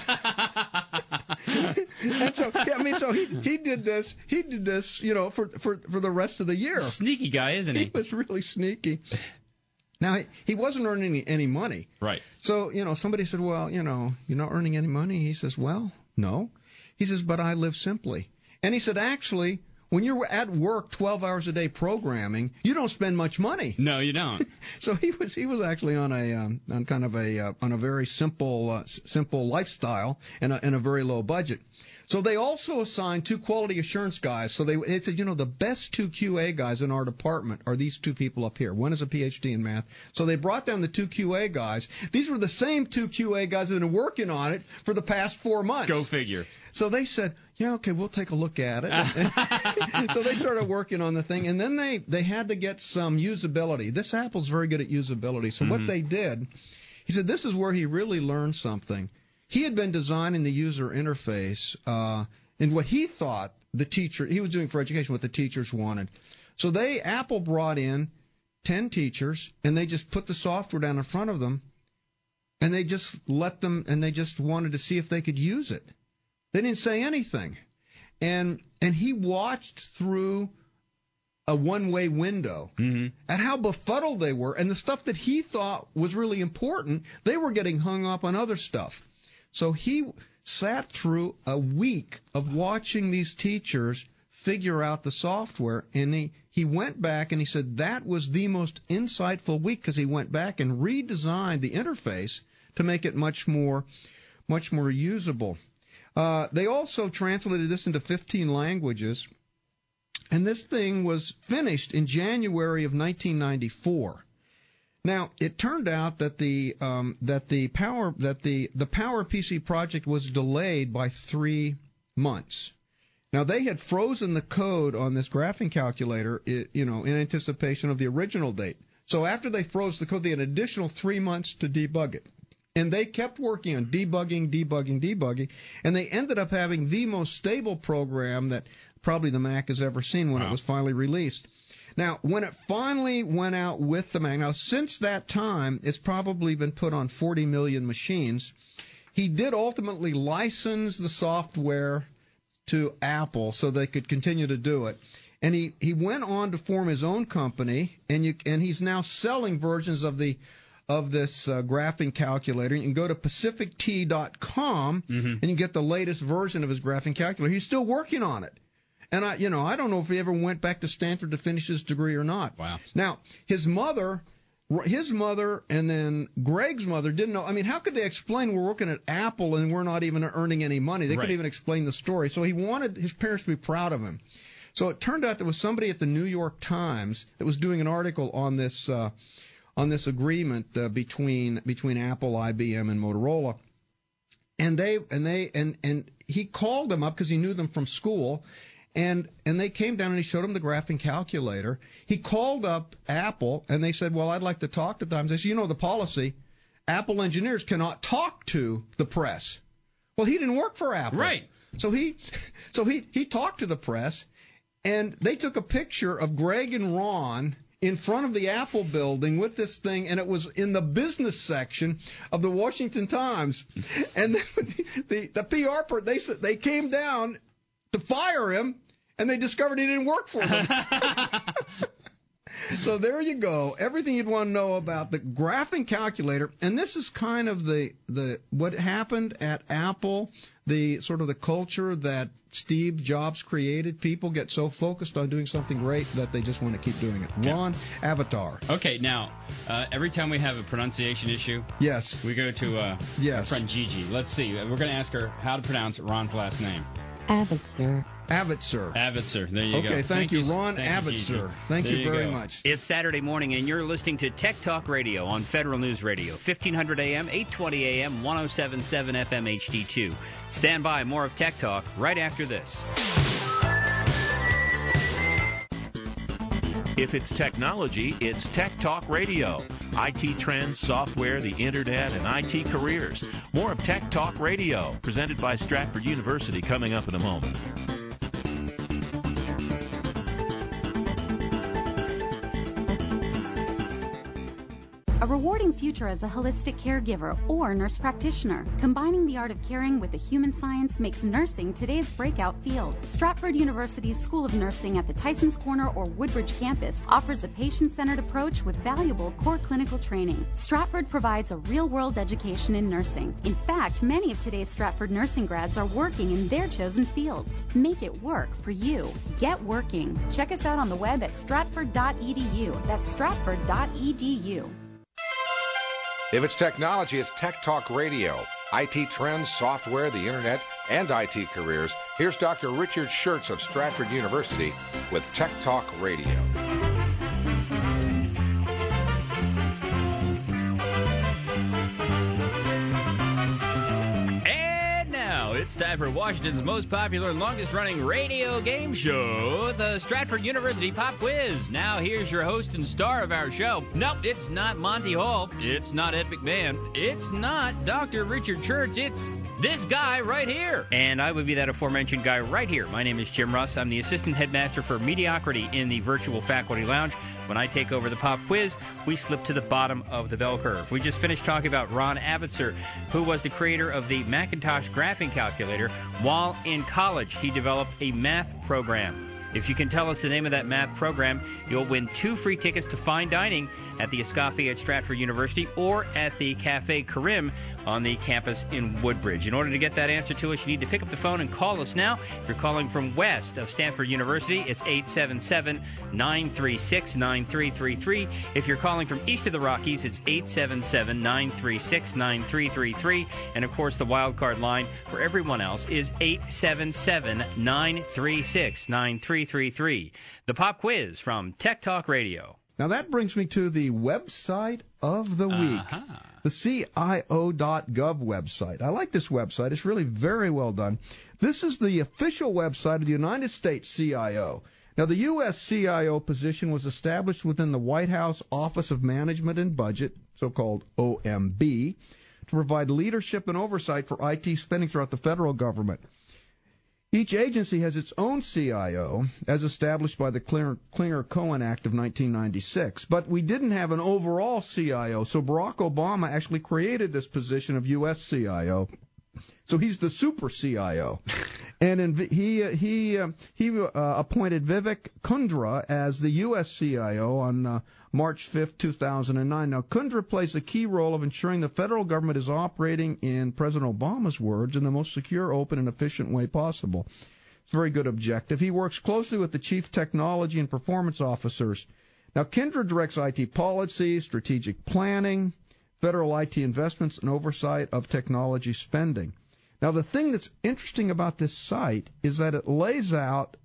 so, yeah, I mean, so he he did this. He did this, you know, for for for the rest of the year. Sneaky guy, isn't he? He was really sneaky. Now he, he wasn't earning any, any money. Right. So you know, somebody said, "Well, you know, you're not earning any money." He says, "Well, no." He says, "But I live simply." And he said, "Actually, when you're at work twelve hours a day programming, you don't spend much money." No, you don't. So he was he was actually on a um, on kind of a uh, on a very simple uh, s- simple lifestyle and a, and a very low budget. So they also assigned two quality assurance guys. So they, they said, you know, the best two Q A guys in our department are these two people up here. One is a P H D in math. So they brought down the two Q A guys. These were the same two Q A guys that have been working on it for the past four months. Go figure. So they said, yeah, okay, we'll take a look at it. So they started working on the thing, and then they, they had to get some usability. This Apple's very good at usability. So mm-hmm. what they did, he said this is where he really learned something. He had been designing the user interface, uh, and what he thought the teacher, he was doing for education what the teachers wanted. So they, Apple brought in ten teachers, and they just put the software down in front of them, and they just let them, and they just wanted to see if they could use it. They didn't say anything. And and he watched through a one-way window mm-hmm. at how befuddled they were, and the stuff that he thought was really important, they were getting hung up on other stuff. So he sat through a week of watching these teachers figure out the software, and he, he went back and he said that was the most insightful week because he went back and redesigned the interface to make it much more, much more usable. Uh, they also translated this into fifteen languages, and this thing was finished in January of nineteen ninety-four. Now, it turned out that the um, that the power that the the PowerPC project was delayed by three months. Now, they had frozen the code on this graphing calculator, you know, in anticipation of the original date. So after they froze the code, they had an additional three months to debug it. And they kept working on debugging, debugging, debugging, and they ended up having the most stable program that probably the Mac has ever seen when wow. it was finally released. Now, when it finally went out with the Mac, now since that time, it's probably been put on forty million machines. He did ultimately license the software to Apple so they could continue to do it. And he, he went on to form his own company, and you and he's now selling versions of the of this uh, graphing calculator. You can go to pacific t dot com mm-hmm. and you get the latest version of his graphing calculator. He's still working on it. And I, you know, I don't know if he ever went back to Stanford to finish his degree or not. Wow. Now, his mother, his mother and then Greg's mother didn't know. I mean, how could they explain we're working at Apple and we're not even earning any money? They right. couldn't even explain the story. So he wanted his parents to be proud of him. So it turned out there was somebody at the New York Times that was doing an article on this uh, on this agreement uh, between between Apple, I B M, and Motorola. And they and they and and he called them up because he knew them from school. And and they came down and he showed him the graphing calculator. He called up Apple and they said, well, I'd like to talk to them. They said, you know the policy, Apple engineers cannot talk to the press. Well, he didn't work for Apple. Right. So he so he, he talked to the press, and they took a picture of Greg and Ron in front of the Apple building with this thing, and it was in the business section of the Washington Times. And the, the, the P R part, they said they came down to fire him, and they discovered he didn't work for them. So there you go. Everything you'd want to know about the graphing calculator. And this is kind of the, the what happened at Apple, the sort of the culture that Steve Jobs created. People get so focused on doing something great that they just want to keep doing it. Yeah. Ron, Avatar. Okay, now, uh, every time we have a pronunciation issue, yes, we go to uh, yes. our friend Gigi. Let's see. We're going to ask her how to pronounce Ron's last name. Avitzer. Avitzer. Avitzer. There you okay, go. Okay, thank, thank you, Ron Avitzer. Thank you, you very go. much. It's Saturday morning, and you're listening to Tech Talk Radio on Federal News Radio, fifteen hundred A M, eight twenty A M, one oh seven point seven F M H D two. Stand by, more of Tech Talk right after this. If it's technology, it's Tech Talk Radio. I T trends, software, the internet, and I T careers. More of Tech Talk Radio, presented by Stratford University, coming up in a moment. A rewarding future as a holistic caregiver or nurse practitioner. Combining the art of caring with the human science makes nursing today's breakout field. Stratford University's School of Nursing at the Tysons Corner or Woodbridge campus offers a patient-centered approach with valuable core clinical training. Stratford provides a real-world education in nursing. In fact, many of today's Stratford nursing grads are working in their chosen fields. Make it work for you. Get working. Check us out on the web at stratford dot e d u. That's stratford dot e d u. If it's technology, it's Tech Talk Radio. I T trends, software, the internet, and I T careers. Here's Doctor Richard Schertz of Stratford University with Tech Talk Radio. It's time for Washington's most popular and longest-running radio game show, the Stratford University Pop Quiz. Now here's your host and star of our show. Nope, it's not Monty Hall. It's not Ed McMahon. It's not Doctor Richard Schertz. It's this guy right here. And I would be that aforementioned guy right here. My name is Jim Russ. I'm the assistant headmaster for mediocrity in the virtual faculty lounge. When I take over the pop quiz, we slip to the bottom of the bell curve. We just finished talking about Ron Avitzer, who was the creator of the Macintosh graphing calculator. While in college, he developed a math program. If you can tell us the name of that math program, you'll win two free tickets to fine dining at the Escoffier at Stratford University or at the Cafe Karim on the campus in Woodbridge. In order to get that answer to us, you need to pick up the phone and call us now. If you're calling from west of Stanford University, it's eight seven seven, nine three six, nine three three three. If you're calling from east of the Rockies, it's eight seven seven, nine three six, nine three three three. And, of course, the wild card line for everyone else is eight seven seven, nine three six, nine three three three. The Pop Quiz from Tech Talk Radio. Now that brings me to the website of the week, uh-huh. the C I O dot gov website. I like this website. It's really very well done. This is the official website of the United States C I O. Now, the U S C I O position was established within the White House Office of Management and Budget, so-called O M B, to provide leadership and oversight for I T spending throughout the federal government. Each agency has its own C I O, as established by the Clinger-Cohen Act of nineteen ninety-six. But we didn't have an overall C I O, so Barack Obama actually created this position of U S C I O. So he's the super C I O. And in, he uh, he uh, he uh, appointed Vivek Kundra as the U S C I O on uh, March fifth, two thousand nine. Now, Kundra plays a key role of ensuring the federal government is operating, in President Obama's words, in the most secure, open, and efficient way possible. It's a very good objective. He works closely with the chief technology and performance officers. Now, Kundra directs I T policy, strategic planning, federal I T investments, and oversight of technology spending. Now, the thing that's interesting about this site is that it lays out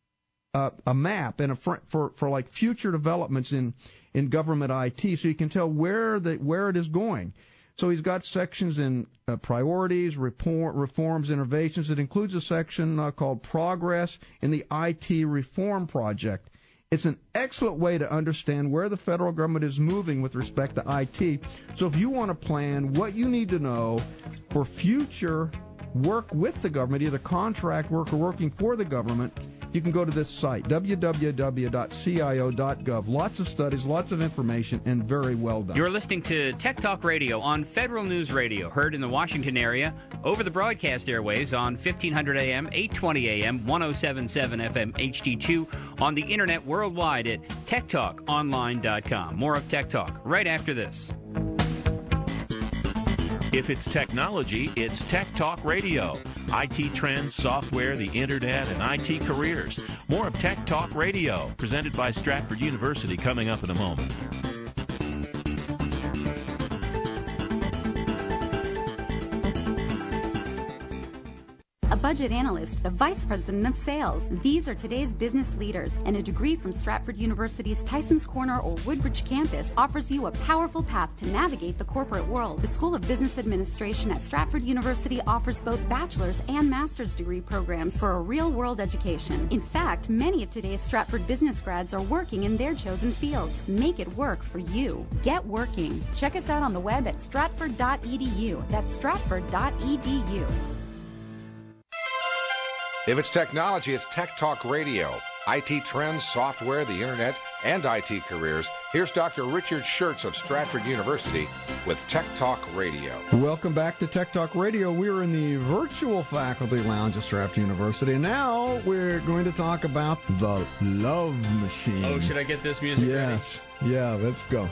uh, a map and a fr- for for like future developments in, in government I T, so you can tell where the where it is going. So he's got sections in uh, priorities, reform, reforms, innovations. It includes a section uh, called Progress in the I T Reform Project. It's an excellent way to understand where the federal government is moving with respect to I T. So if you want to plan what you need to know for future work with the government, either contract work or working for the government, you can go to this site, w w w dot c i o dot gov. Lots of studies, lots of information, and very well done. You're listening to Tech Talk Radio on Federal News Radio, heard in the Washington area over the broadcast airways on fifteen hundred A M, eight twenty A M, one oh seven point seven F M H D two, on the internet worldwide at tech talk online dot com. More of Tech Talk right after this. If it's technology, it's Tech Talk Radio. I T trends, software, the internet, and I T careers. More of Tech Talk Radio, presented by Stratford University, coming up in a moment. A budget analyst, a vice president of sales. These are today's business leaders, and a degree from Stratford University's Tysons Corner or Woodbridge campus offers you a powerful path to navigate the corporate world. The School of Business Administration at Stratford University offers both bachelor's and master's degree programs for a real-world education. In fact, many of today's Stratford business grads are working in their chosen fields. Make it work for you. Get working. Check us out on the web at stratford dot e d u. That's stratford dot e d u. If it's technology, it's Tech Talk Radio. I T trends, software, the internet, and I T careers. Here's Doctor Richard Schertz of Stratford University with Tech Talk Radio. Welcome back to Tech Talk Radio. We're in the virtual faculty lounge at Stratford University. And now we're going to talk about the Love Machine. Oh, should I get this music Yes. Ready? Yeah, let's go.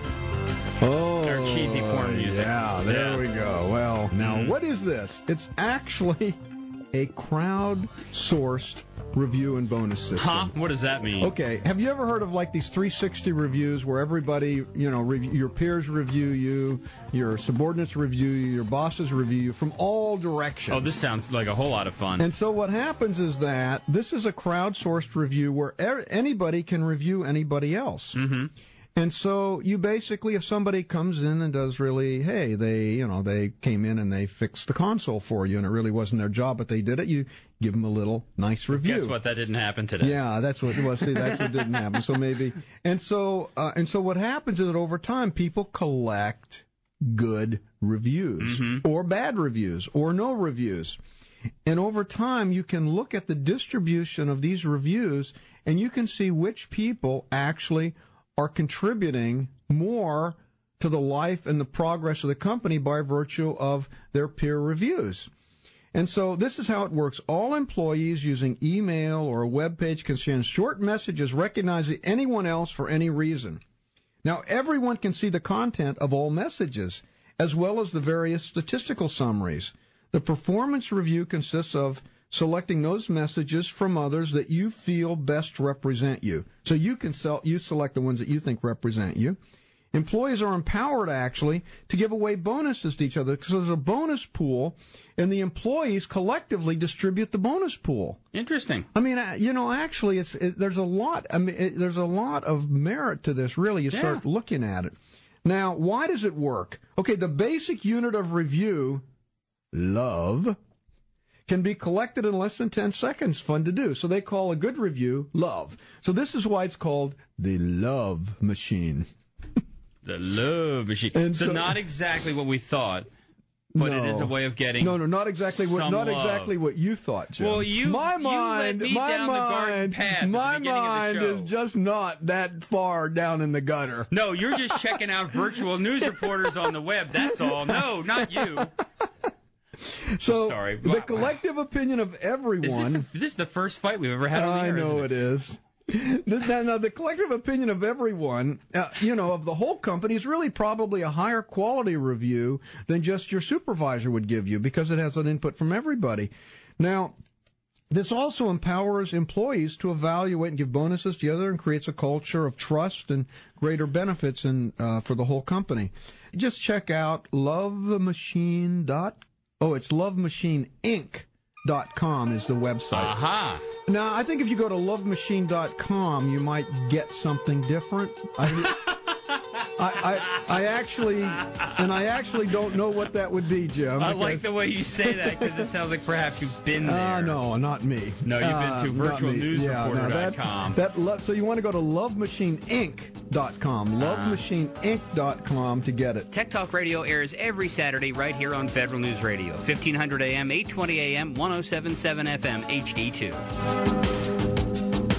Oh, our cheesy porn music. Yeah, there yeah. we go. Well, now, mm-hmm. what is this? It's actually a crowd-sourced review and bonus system. Huh? What does that mean? Okay, have you ever heard of like these three sixty reviews where everybody, you know, rev- your peers review you, your subordinates review you, your bosses review you from all directions? Oh, this sounds like a whole lot of fun. And so what happens is that this is a crowd-sourced review where er- anybody can review anybody else. Mm-hmm. And so you basically, if somebody comes in and does really, hey, they, you know, they came in and they fixed the console for you and it really wasn't their job, but they did it, you give them a little nice review. Guess what? That didn't happen today. Yeah, that's what, well, see, that's what didn't happen. So maybe, and so, uh, and so what happens is that over time people collect good reviews mm-hmm. or bad reviews or no reviews. And over time you can look at the distribution of these reviews and you can see which people actually are contributing more to the life and the progress of the company by virtue of their peer reviews. And so this is how it works. All employees using email or a web page can send short messages recognizing anyone else for any reason. Now, everyone can see the content of all messages, as well as the various statistical summaries. The performance review consists of selecting those messages from others that you feel best represent you. So you can sell, you select the ones that you think represent you. Employees are empowered, actually, to give away bonuses to each other. So there's a bonus pool, and the employees collectively distribute the bonus pool. Interesting. I mean, you know, actually, it's it, there's a lot. I mean, it, there's a lot of merit to this. Really, you start yeah. looking at it. Now, why does it work? Okay, the basic unit of review, love, can be collected in less than ten seconds. Fun to do. So they call a good review love. So this is why it's called the Love Machine. The Love Machine. And so, so not exactly what we thought, but no. it is a way of getting no, no, not exactly what some not love. exactly what you thought, Jim. Well, you my you mind, led me my down mind, the garden path my at the beginning mind of the show. is just not that far down in the gutter. No, you're just checking out virtual news reporters on the web. That's all. No, not you. So Sorry. the Wow. collective opinion of everyone. Is this, the, this is the first fight we've ever had on the I air. know isn't it is. Now, now, the collective opinion of everyone, uh, you know, of the whole company is really probably a higher quality review than just your supervisor would give you because it has an input from everybody. Now, this also empowers employees to evaluate and give bonuses together and creates a culture of trust and greater benefits in, uh, for the whole company. Just check out love machine dot com. Oh, it's love machine inc dot com is the website. Aha. Uh-huh. Now, I think if you go to love machine dot com, you might get something different. I, I, I, I actually, and I actually don't know what that would be, Jim. I like the way you say that because it sounds like perhaps you've been there. Uh, no, not me. No, you've uh, been to virtual news reporter dot com. Yeah, no, that, so you want to go to love machine inc dot com, love machine inc dot com to get it. Tech Talk Radio airs every Saturday right here on Federal News Radio, fifteen hundred A M, eight twenty A M, one oh seven point seven F M H D two.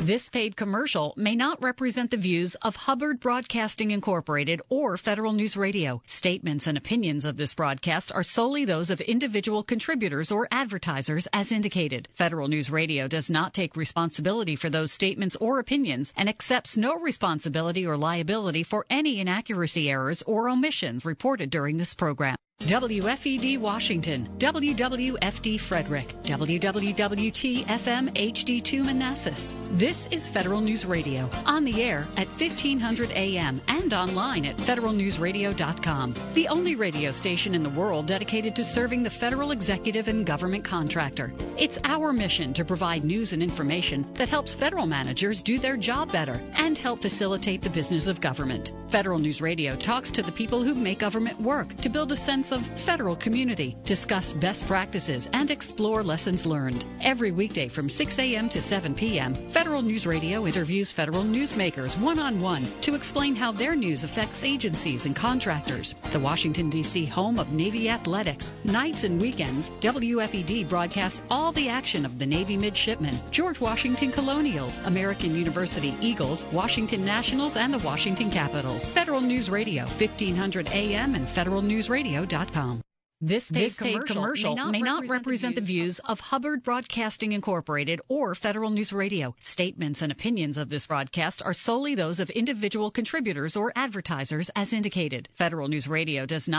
This paid commercial may not represent the views of Hubbard Broadcasting Incorporated or Federal News Radio. Statements and opinions of this broadcast are solely those of individual contributors or advertisers as indicated. Federal News Radio does not take responsibility for those statements or opinions and accepts no responsibility or liability for any inaccuracy, errors, or omissions reported during this program. W F E D Washington, W W F D Frederick, W W W T F M H D two Manassas. This is Federal News Radio, on the air at fifteen hundred A M and online at federal news radio dot com. The only radio station in the world dedicated to serving the federal executive and government contractor. It's our mission to provide news and information that helps federal managers do their job better and help facilitate the business of government. Federal News Radio talks to the people who make government work to build a sense of federal community, discuss best practices, and explore lessons learned. Every weekday from six A M to seven P M, Federal News Radio interviews federal newsmakers one-on-one to explain how their news affects agencies and contractors. The Washington, D C home of Navy athletics. Nights and weekends, W F E D broadcasts all the action of the Navy midshipmen, George Washington Colonials, American University Eagles, Washington Nationals, and the Washington Capitals. Federal News Radio, fifteen hundred A M and federal news radio dot com. This paid, this paid commercial, commercial may not, may not represent, represent the views, the views of Hubbard Broadcasting Incorporated or Federal News Radio. Statements and opinions of this broadcast are solely those of individual contributors or advertisers as indicated. Federal News Radio does not